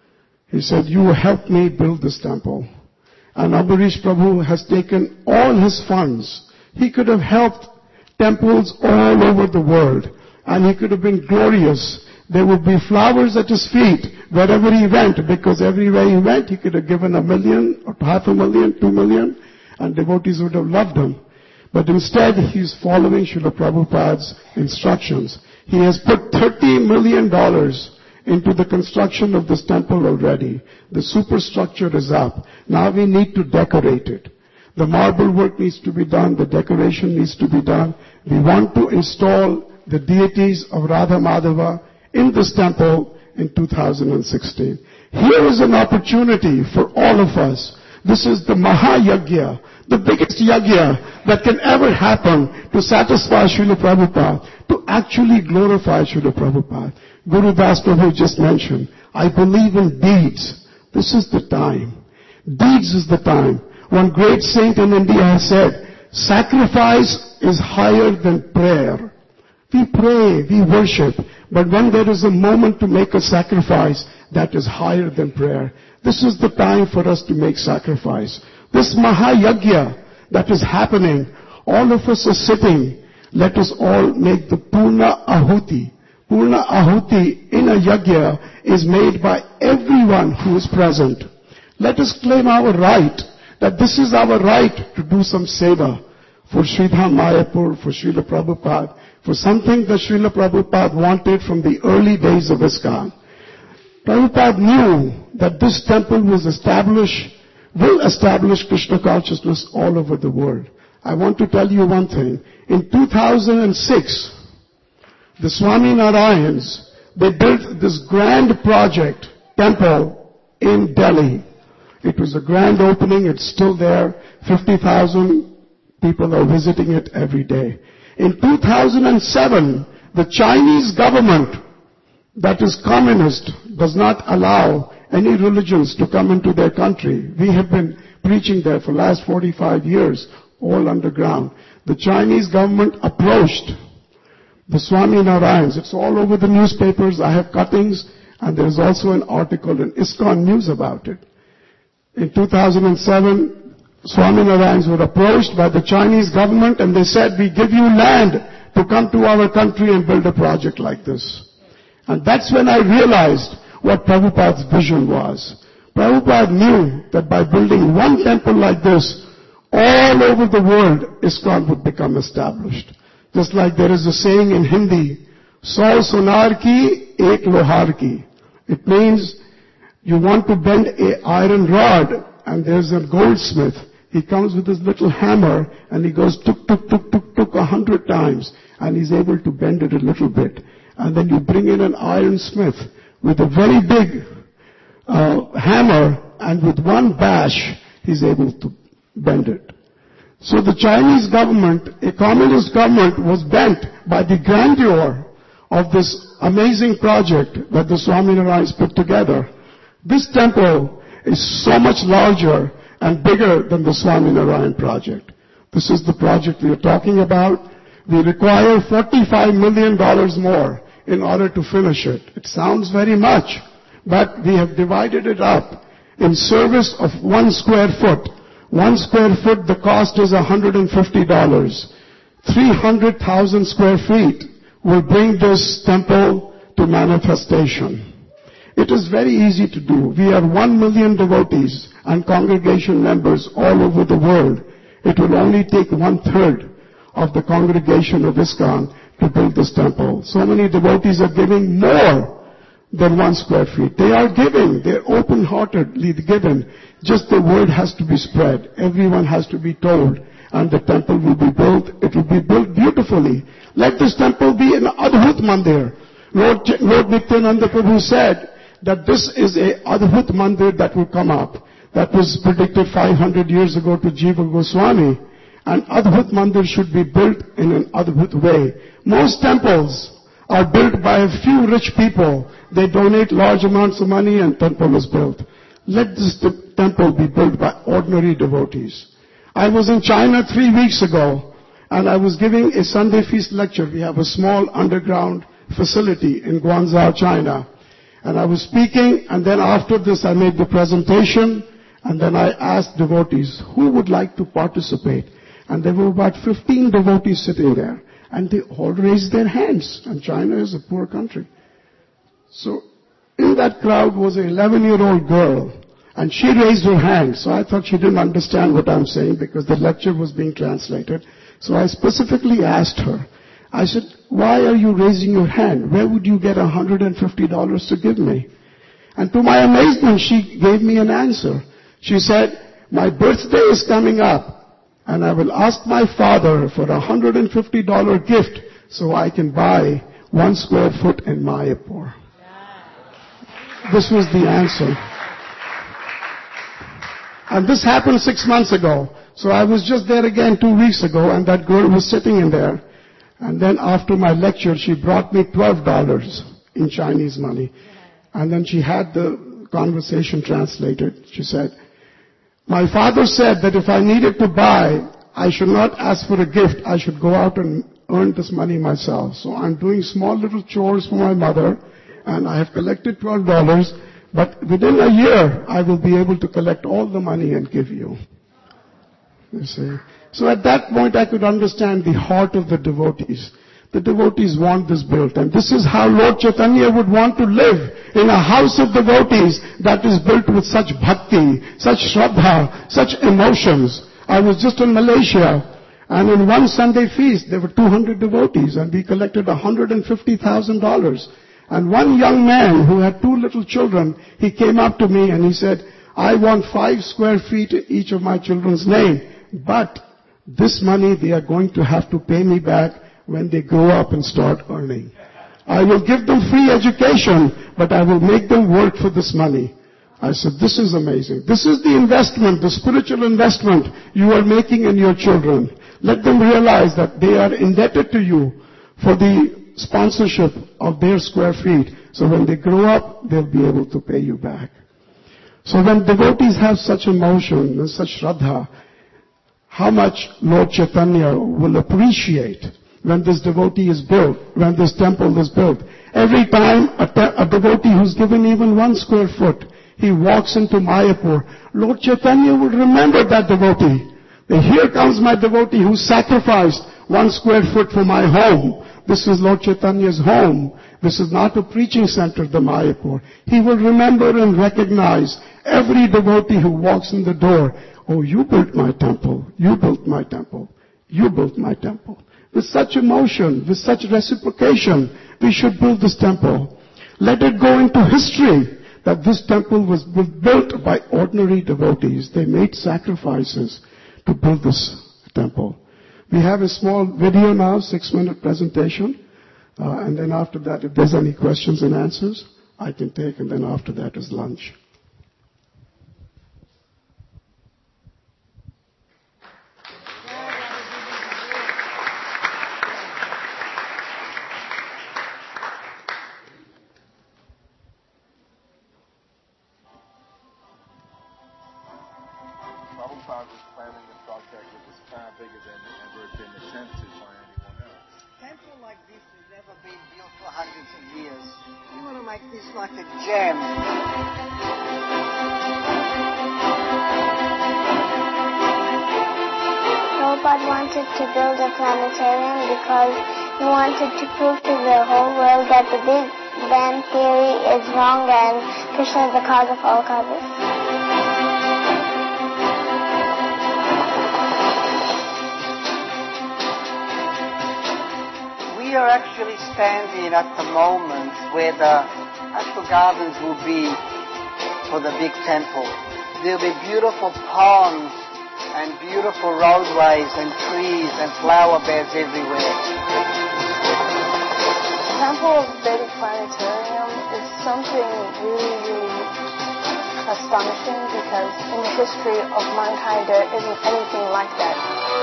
He said, you help me build this temple. And Ambarish Prabhu has taken all his funds. He could have helped temples all over the world. And he could have been glorious. There would be flowers at his feet wherever he went, because everywhere he went, he could have given a million, or half a million, two million, and devotees would have loved him. But instead, he's following Srila Prabhupada's instructions. He has put thirty million dollars into the construction of this temple already. The superstructure is up. Now we need to decorate it. The marble work needs to be done. The decoration needs to be done. We want to install the deities of Radha Madhava in this temple in two thousand sixteen. Here is an opportunity for all of us. This is the Mahayagya, the biggest yagya that can ever happen to satisfy Srila Prabhupada, to actually glorify Srila Prabhupada. Guru Das Prabhu just mentioned, I believe in deeds. This is the time. Deeds is the time. One great saint in India has said, sacrifice is higher than prayer. We pray, we worship, but when there is a moment to make a sacrifice, that is higher than prayer. This is the time for us to make sacrifice. This Mahayagya that is happening, all of us are sitting. Let us all make the Purna Ahuti. Purna Ahuti in a Yagya is made by everyone who is present. Let us claim our right, that this is our right to do some seva for Sridham Mayapur, for Srila Prabhupada, for something that Srila Prabhupada wanted from the early days of ISKCON. Prabhupada knew that this temple was established, will establish Krishna consciousness all over the world. I want to tell you one thing. In two thousand six, the Swami Narayans, they built this grand project, temple in Delhi. It was a grand opening, it's still there. fifty thousand people are visiting it every day. In two thousand seven, the Chinese government, that is communist, does not allow any religions to come into their country. We have been preaching there for the last forty-five years, all underground. The Chinese government approached the Swami Narayans. It's all over the newspapers. I have cuttings, and there's also an article in ISKCON News about it. In two thousand seven, Swami Narayans were approached by the Chinese government, and they said, we give you land to come to our country and build a project like this. And that's when I realized what Prabhupada's vision was. Prabhupada knew that by building one temple like this, all over the world, ISKCON would become established. Just like there is a saying in Hindi, Saw sonar ki, ek lohar ki. It means you want to bend an iron rod, and there's a goldsmith. He comes with his little hammer, and he goes tuk, tuk, tuk, tuk, tuk a hundred times, and he's able to bend it a little bit. And then you bring in an ironsmith with a very big uh, hammer, and with one bash, he's able to bend it. So the Chinese government, a communist government, was bent by the grandeur of this amazing project that the Swami Narayans put together. This temple is so much larger and bigger than the Swami Narayan project. This is the project we are talking about. We require forty-five million dollars more in order to finish it. It sounds very much, but we have divided it up in service of one square foot. One square foot, the cost is one hundred fifty dollars. three hundred thousand square feet will bring this temple to manifestation. It is very easy to do. We are one million devotees and congregation members all over the world. It will only take one third of the congregation of ISKCON to build this temple. So many devotees are giving more than one square feet. They are giving. They're open-heartedly given. Just the word has to be spread. Everyone has to be told. And the temple will be built. It will be built beautifully. Let this temple be an Adhut Mandir. Lord, Lord Nityananda Prabhu said that this is a Adhut Mandir that will come up. That was predicted five hundred years ago to Jiva Goswami. And Adhut Mandir should be built in an Adhut way. Most temples are built by a few rich people. They donate large amounts of money and temple is built. Let this temple be built by ordinary devotees. I was in China three weeks ago, and I was giving a Sunday feast lecture. We have a small underground facility in Guangzhou, China. And I was speaking, and then after this I made the presentation, and then I asked devotees, who would like to participate? And there were about fifteen devotees sitting there. And they all raised their hands. And China is a poor country. So in that crowd was an eleven-year-old girl. And she raised her hand. So I thought she didn't understand what I'm saying because the lecture was being translated. So I specifically asked her. I said, why are you raising your hand? Where would you get one hundred fifty dollars to give me? And to my amazement, she gave me an answer. She said, my birthday is coming up. And I will ask my father for a one hundred fifty dollars gift so I can buy one square foot in Mayapur. This was the answer. And this happened six months ago. So I was just there again two weeks ago, and that girl was sitting in there. And then after my lecture, she brought me twelve dollars in Chinese money. And then she had the conversation translated. She said, my father said that if I needed to buy, I should not ask for a gift. I should go out and earn this money myself. So I'm doing small little chores for my mother, and I have collected twelve dollars, but within a year, I will be able to collect all the money and give you. You see. So at that point, I could understand the heart of the devotees. The devotees want this built, and this is how Lord Chaitanya would want to live, in a house of devotees that is built with such bhakti, such shraddha, such emotions. I was just in Malaysia, and in one Sunday feast, there were two hundred devotees, and we collected one hundred fifty thousand dollars. And one young man who had two little children, he came up to me and he said, I want five square feet in each of my children's name, but this money they are going to have to pay me back when they grow up and start earning. I will give them free education, but I will make them work for this money. I said, this is amazing. This is the investment, the spiritual investment you are making in your children. Let them realize that they are indebted to you for the sponsorship of their square feet. So when they grow up, they'll be able to pay you back. So when devotees have such emotion and such shraddha, how much Lord Chaitanya will appreciate when this devotee is built, when this temple is built. Every time a, te- a devotee who's given even one square foot, he walks into Mayapur, Lord Chaitanya will remember that devotee. Here comes my devotee who sacrificed one square foot for my home. This is Lord Chaitanya's home. This is not a preaching center, the Mayapur. He will remember and recognize every devotee who walks in the door. Oh, you built my temple. You built my temple. You built my temple. With such emotion, with such reciprocation, we should build this temple. Let it go into history that this temple was built by ordinary devotees. They made sacrifices to build this temple. We have a small video now, six-minute presentation. Uh, and then after that, if there's any questions and answers, I can take. And then after that is lunch.
Prabhupada was planning a project that was far bigger than ever been attempted by anyone else.
Temple like this has never been built for hundreds of years. We want to make this like a gem.
Prabhupada wanted to build a planetarium because he wanted to prove to the whole world that the Big Bang Theory is wrong and Krishna is the cause of all causes.
We are actually standing at the moment where the actual gardens will be for the big temple. There will be beautiful ponds and beautiful roadways and trees and flower beds everywhere.
The Temple of Vedic Planetarium is something really, really astonishing because in the history of mankind there isn't anything like that.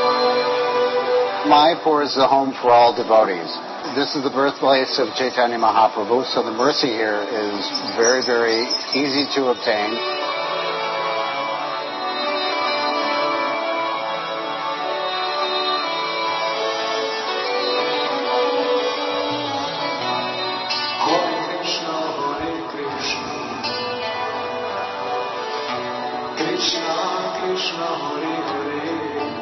Mayapur is the home for all devotees. This is the birthplace of Chaitanya Mahaprabhu, so the mercy here is very, very easy to obtain.
Hare Krishna, Hare Krishna, Krishna Krishna, Hare Hare.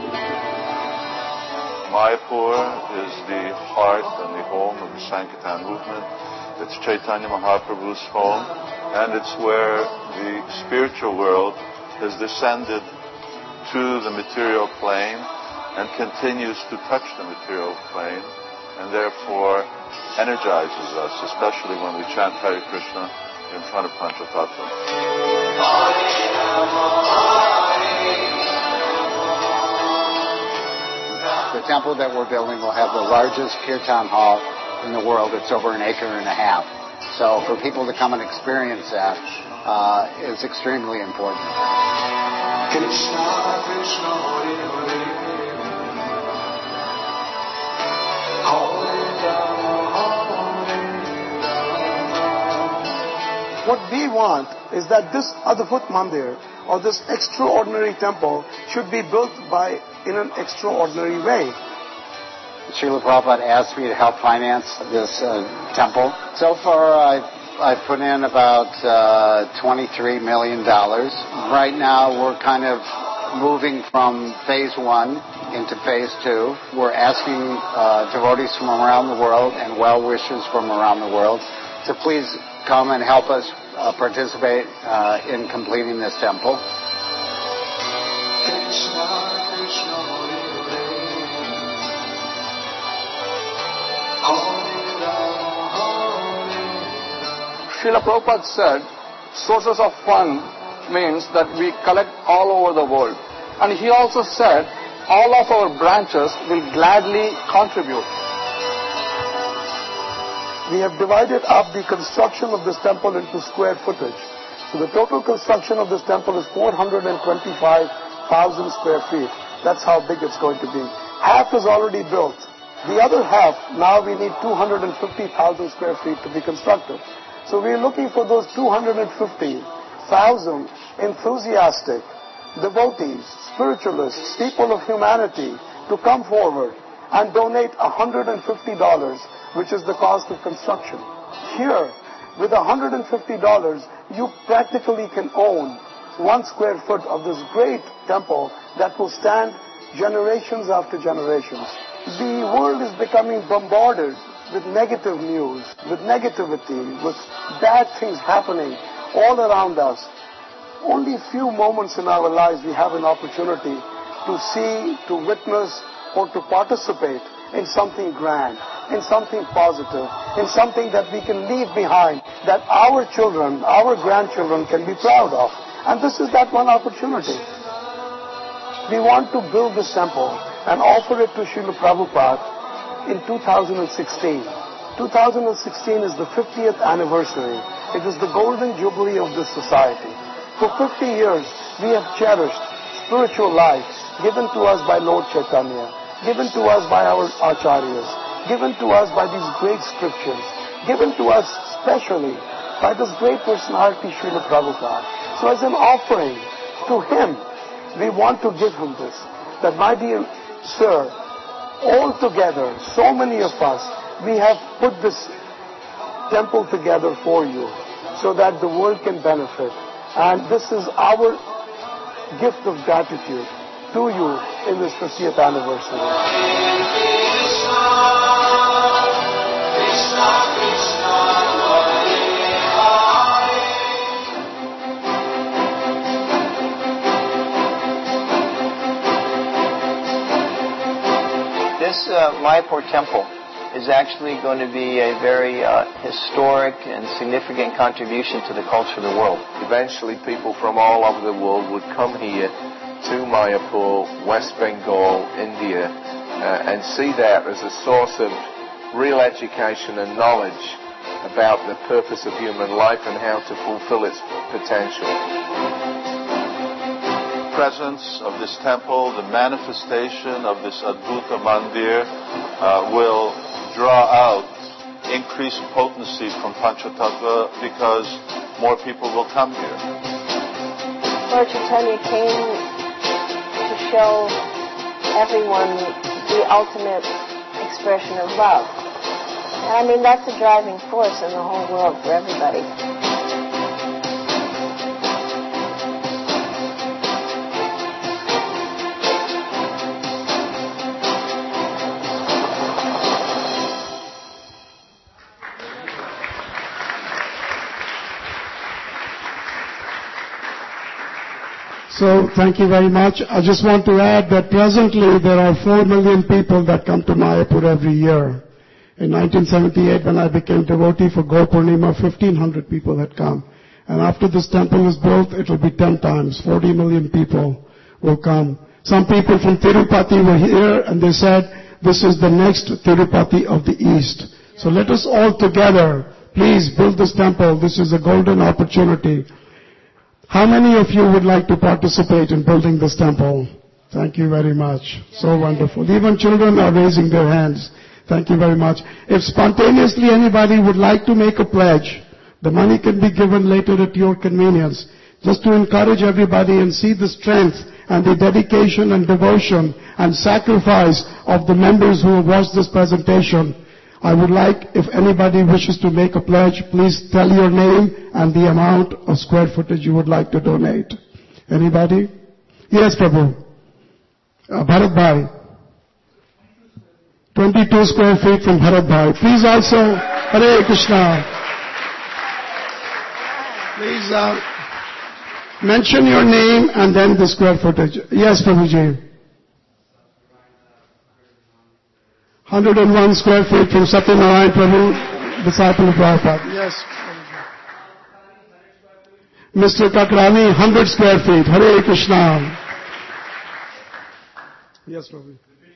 Mayapur is the heart and the home of the Sankirtan movement. It's Chaitanya Mahaprabhu's home, and it's where the spiritual world has descended to the material plane and continues to touch the material plane, and therefore energizes us, especially when we chant Hare Krishna in front of Panchatattva.
The temple that we're building will have the largest kirtan hall in the world. It's over an acre and a half. So for people to come and experience that uh, is extremely important.
Krishna Krishna, Hare Hare, Hare Rama, Hare Rama.
What we want is that this Adbhut Mandir or this extraordinary temple should be built by in an extraordinary way.
Srila Prabhupada asked me to help finance this uh, temple. So far, I've, I've put in about uh, twenty-three million dollars. Right now, we're kind of moving from phase one into phase two. We're asking uh, devotees from around the world and well-wishers from around the world to please come and help us uh, participate uh, in completing this temple.
Srila Prabhupada said, sources of fund means that we collect all over the world. And he also said, all of our branches will gladly contribute. We have divided up the construction of this temple into square footage. So the total construction of this temple is four hundred twenty-five thousand square feet. That's how big it's going to be. Half is already built. The other half, now we need two hundred fifty thousand square feet to be constructed. So we're looking for those two hundred fifty thousand enthusiastic devotees, spiritualists, people of humanity to come forward and donate one hundred fifty dollars, which is the cost of construction. Here, with one hundred fifty dollars, you practically can own one square foot of this great temple that will stand generations after generations. The world is becoming bombarded with negative news, with negativity, with bad things happening all around us. Only a few moments in our lives we have an opportunity to see, to witness, or to participate in something grand, in something positive, in something that we can leave behind, that our children, our grandchildren can be proud of. And this is that one opportunity. We want to build this temple and offer it to Srila Prabhupada in two thousand sixteen. two thousand sixteen is the fiftieth anniversary. It is the golden jubilee of this society. For fifty years, we have cherished spiritual life given to us by Lord Chaitanya, given to us by our acharyas, given to us by these great scriptures, given to us specially by this great personality, Srila Prabhupada. So as an offering to him, we want to give him this. That, my dear sir, all together, so many of us, we have put this temple together for you so that the world can benefit. And this is our gift of gratitude to you in this fiftieth anniversary. Krishna, Krishna, Krishna,
This uh, Mayapur temple is actually going to be a very uh, historic and significant contribution to the culture of the world.
Eventually, people from all over the world would come here to Mayapur, West Bengal, India, uh, and see that as a source of real education and knowledge about the purpose of human life and how to fulfill its potential. Presence of this temple, the manifestation of this Advaita Mandir uh, will draw out increased potency from Panchatattva because more people will come here.
Lord Chaitanya came to show everyone the ultimate expression of love. And I mean, that's a driving force in the whole world for everybody.
So thank you very much. I just want to add that presently there are four million people that come to Mayapur every year. In nineteen seventy-eight, when I became devotee for Gaur Purnima, fifteen hundred people had come. And after this temple is built, it will be ten times. forty million people will come. Some people from Tirupati were here and they said, this is the next Tirupati of the East. So let us all together, please build this temple. This is a golden opportunity. How many of you would like to participate in building this temple? Thank you very much. So wonderful. Even children are raising their hands. Thank you very much. If spontaneously anybody would like to make a pledge, the money can be given later at your convenience, just to encourage everybody and see the strength and the dedication and devotion and sacrifice of the members who have watched this presentation. I would like, if anybody wishes to make a pledge, please tell your name and the amount of square footage you would like to donate. Anybody? Yes, Prabhu. Uh, Bharat Bhai. twenty-two square feet from Bharat Bhai. Please also, Hare Krishna. Please uh, mention your name and then the square footage. Yes, Prabhuji. one hundred one square feet from Satyanarayan Prabhu, disciple of Prabhupada. Yes. Mister Kakrani, one hundred square feet. Hare Krishna. Yes, Prabhu.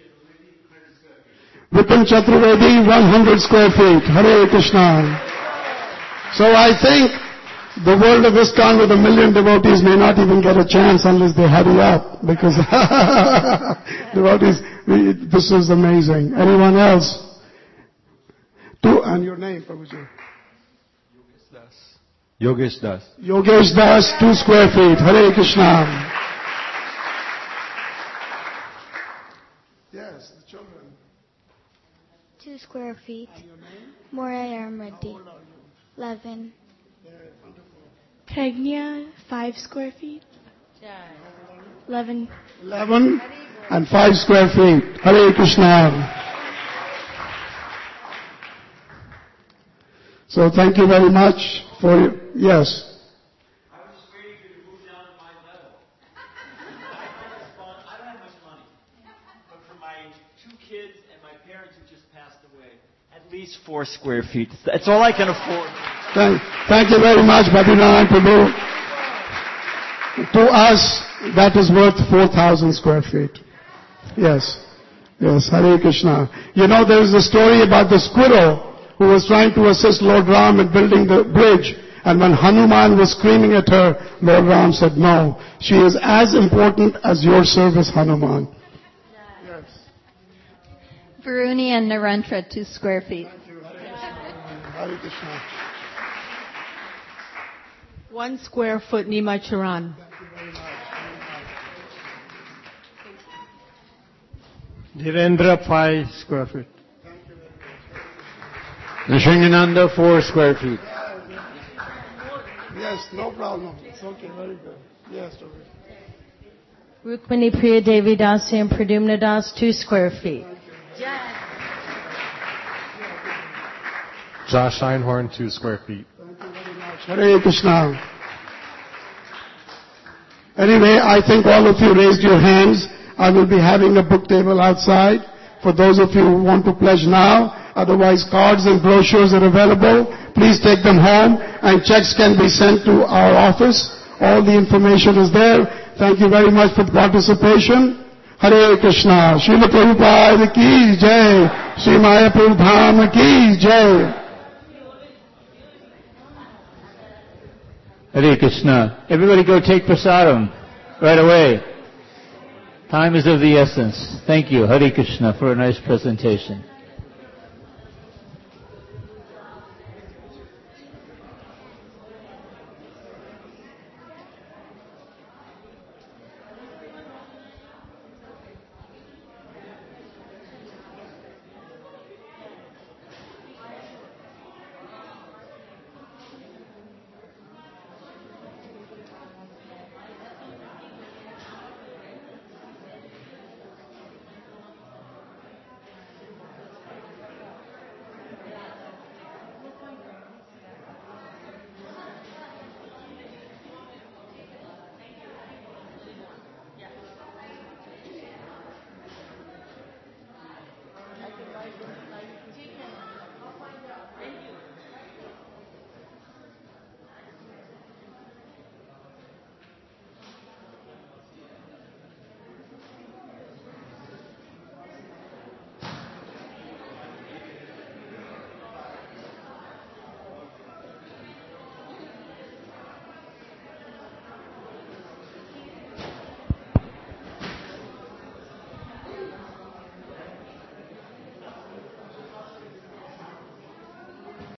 Vipin Chaturvedi, one hundred square feet. Hare Krishna. So I think the world of ISKCON with a million devotees may not even get a chance unless they hurry up, because devotees, we, this is amazing. Anyone else? Two, and your name, Prabhuji?
Yogesh Das.
Yogesh Das, two square feet. Hare Krishna. Yes, the children.
Two square feet. Moray Reddy. Eleven.
Pragnya, five square feet. Eleven.
Eleven and five square feet. Hare Krishna. So thank you very much for your, yes.
I was just waiting for you to move down to my level. I don't have much money, but for my two kids and my parents who just passed away, at least four square feet. That's all I can afford.
Thank, thank you very much, Bhadinaran Prabhu. To us, that is worth four thousand square feet. Yes. Yes, Hare Krishna. You know, there is a story about the squirrel who was trying to assist Lord Ram in building the bridge. And when Hanuman was screaming at her, Lord Ram said, no, she is as important as your service, Hanuman.
Yes. Varuni and Narentra, two square feet.
Hare Krishna.
One square foot, Nima Charan.
Dhirendra, five square feet.
Nishangananda, four square feet.
Yes, no problem. It's okay, very good. Yes, okay.
Rukmini Priya Devi Dasi and Pradumna Das, two square feet.
Josh Einhorn, two square feet.
Hare Krishna. Anyway, I think all of you raised your hands. I will be having a book table outside for those of you who want to pledge now. Otherwise, cards and brochures are available. Please take them home, and checks can be sent to our office. All the information is there. Thank you very much for the participation. Hare Krishna. Srila Prabhupada ki jai. Sri Mayapur Dham ki jai.
Hare Krishna. Everybody go take prasadam right away. Time is of the essence. Thank you, Hare Krishna, for a nice presentation.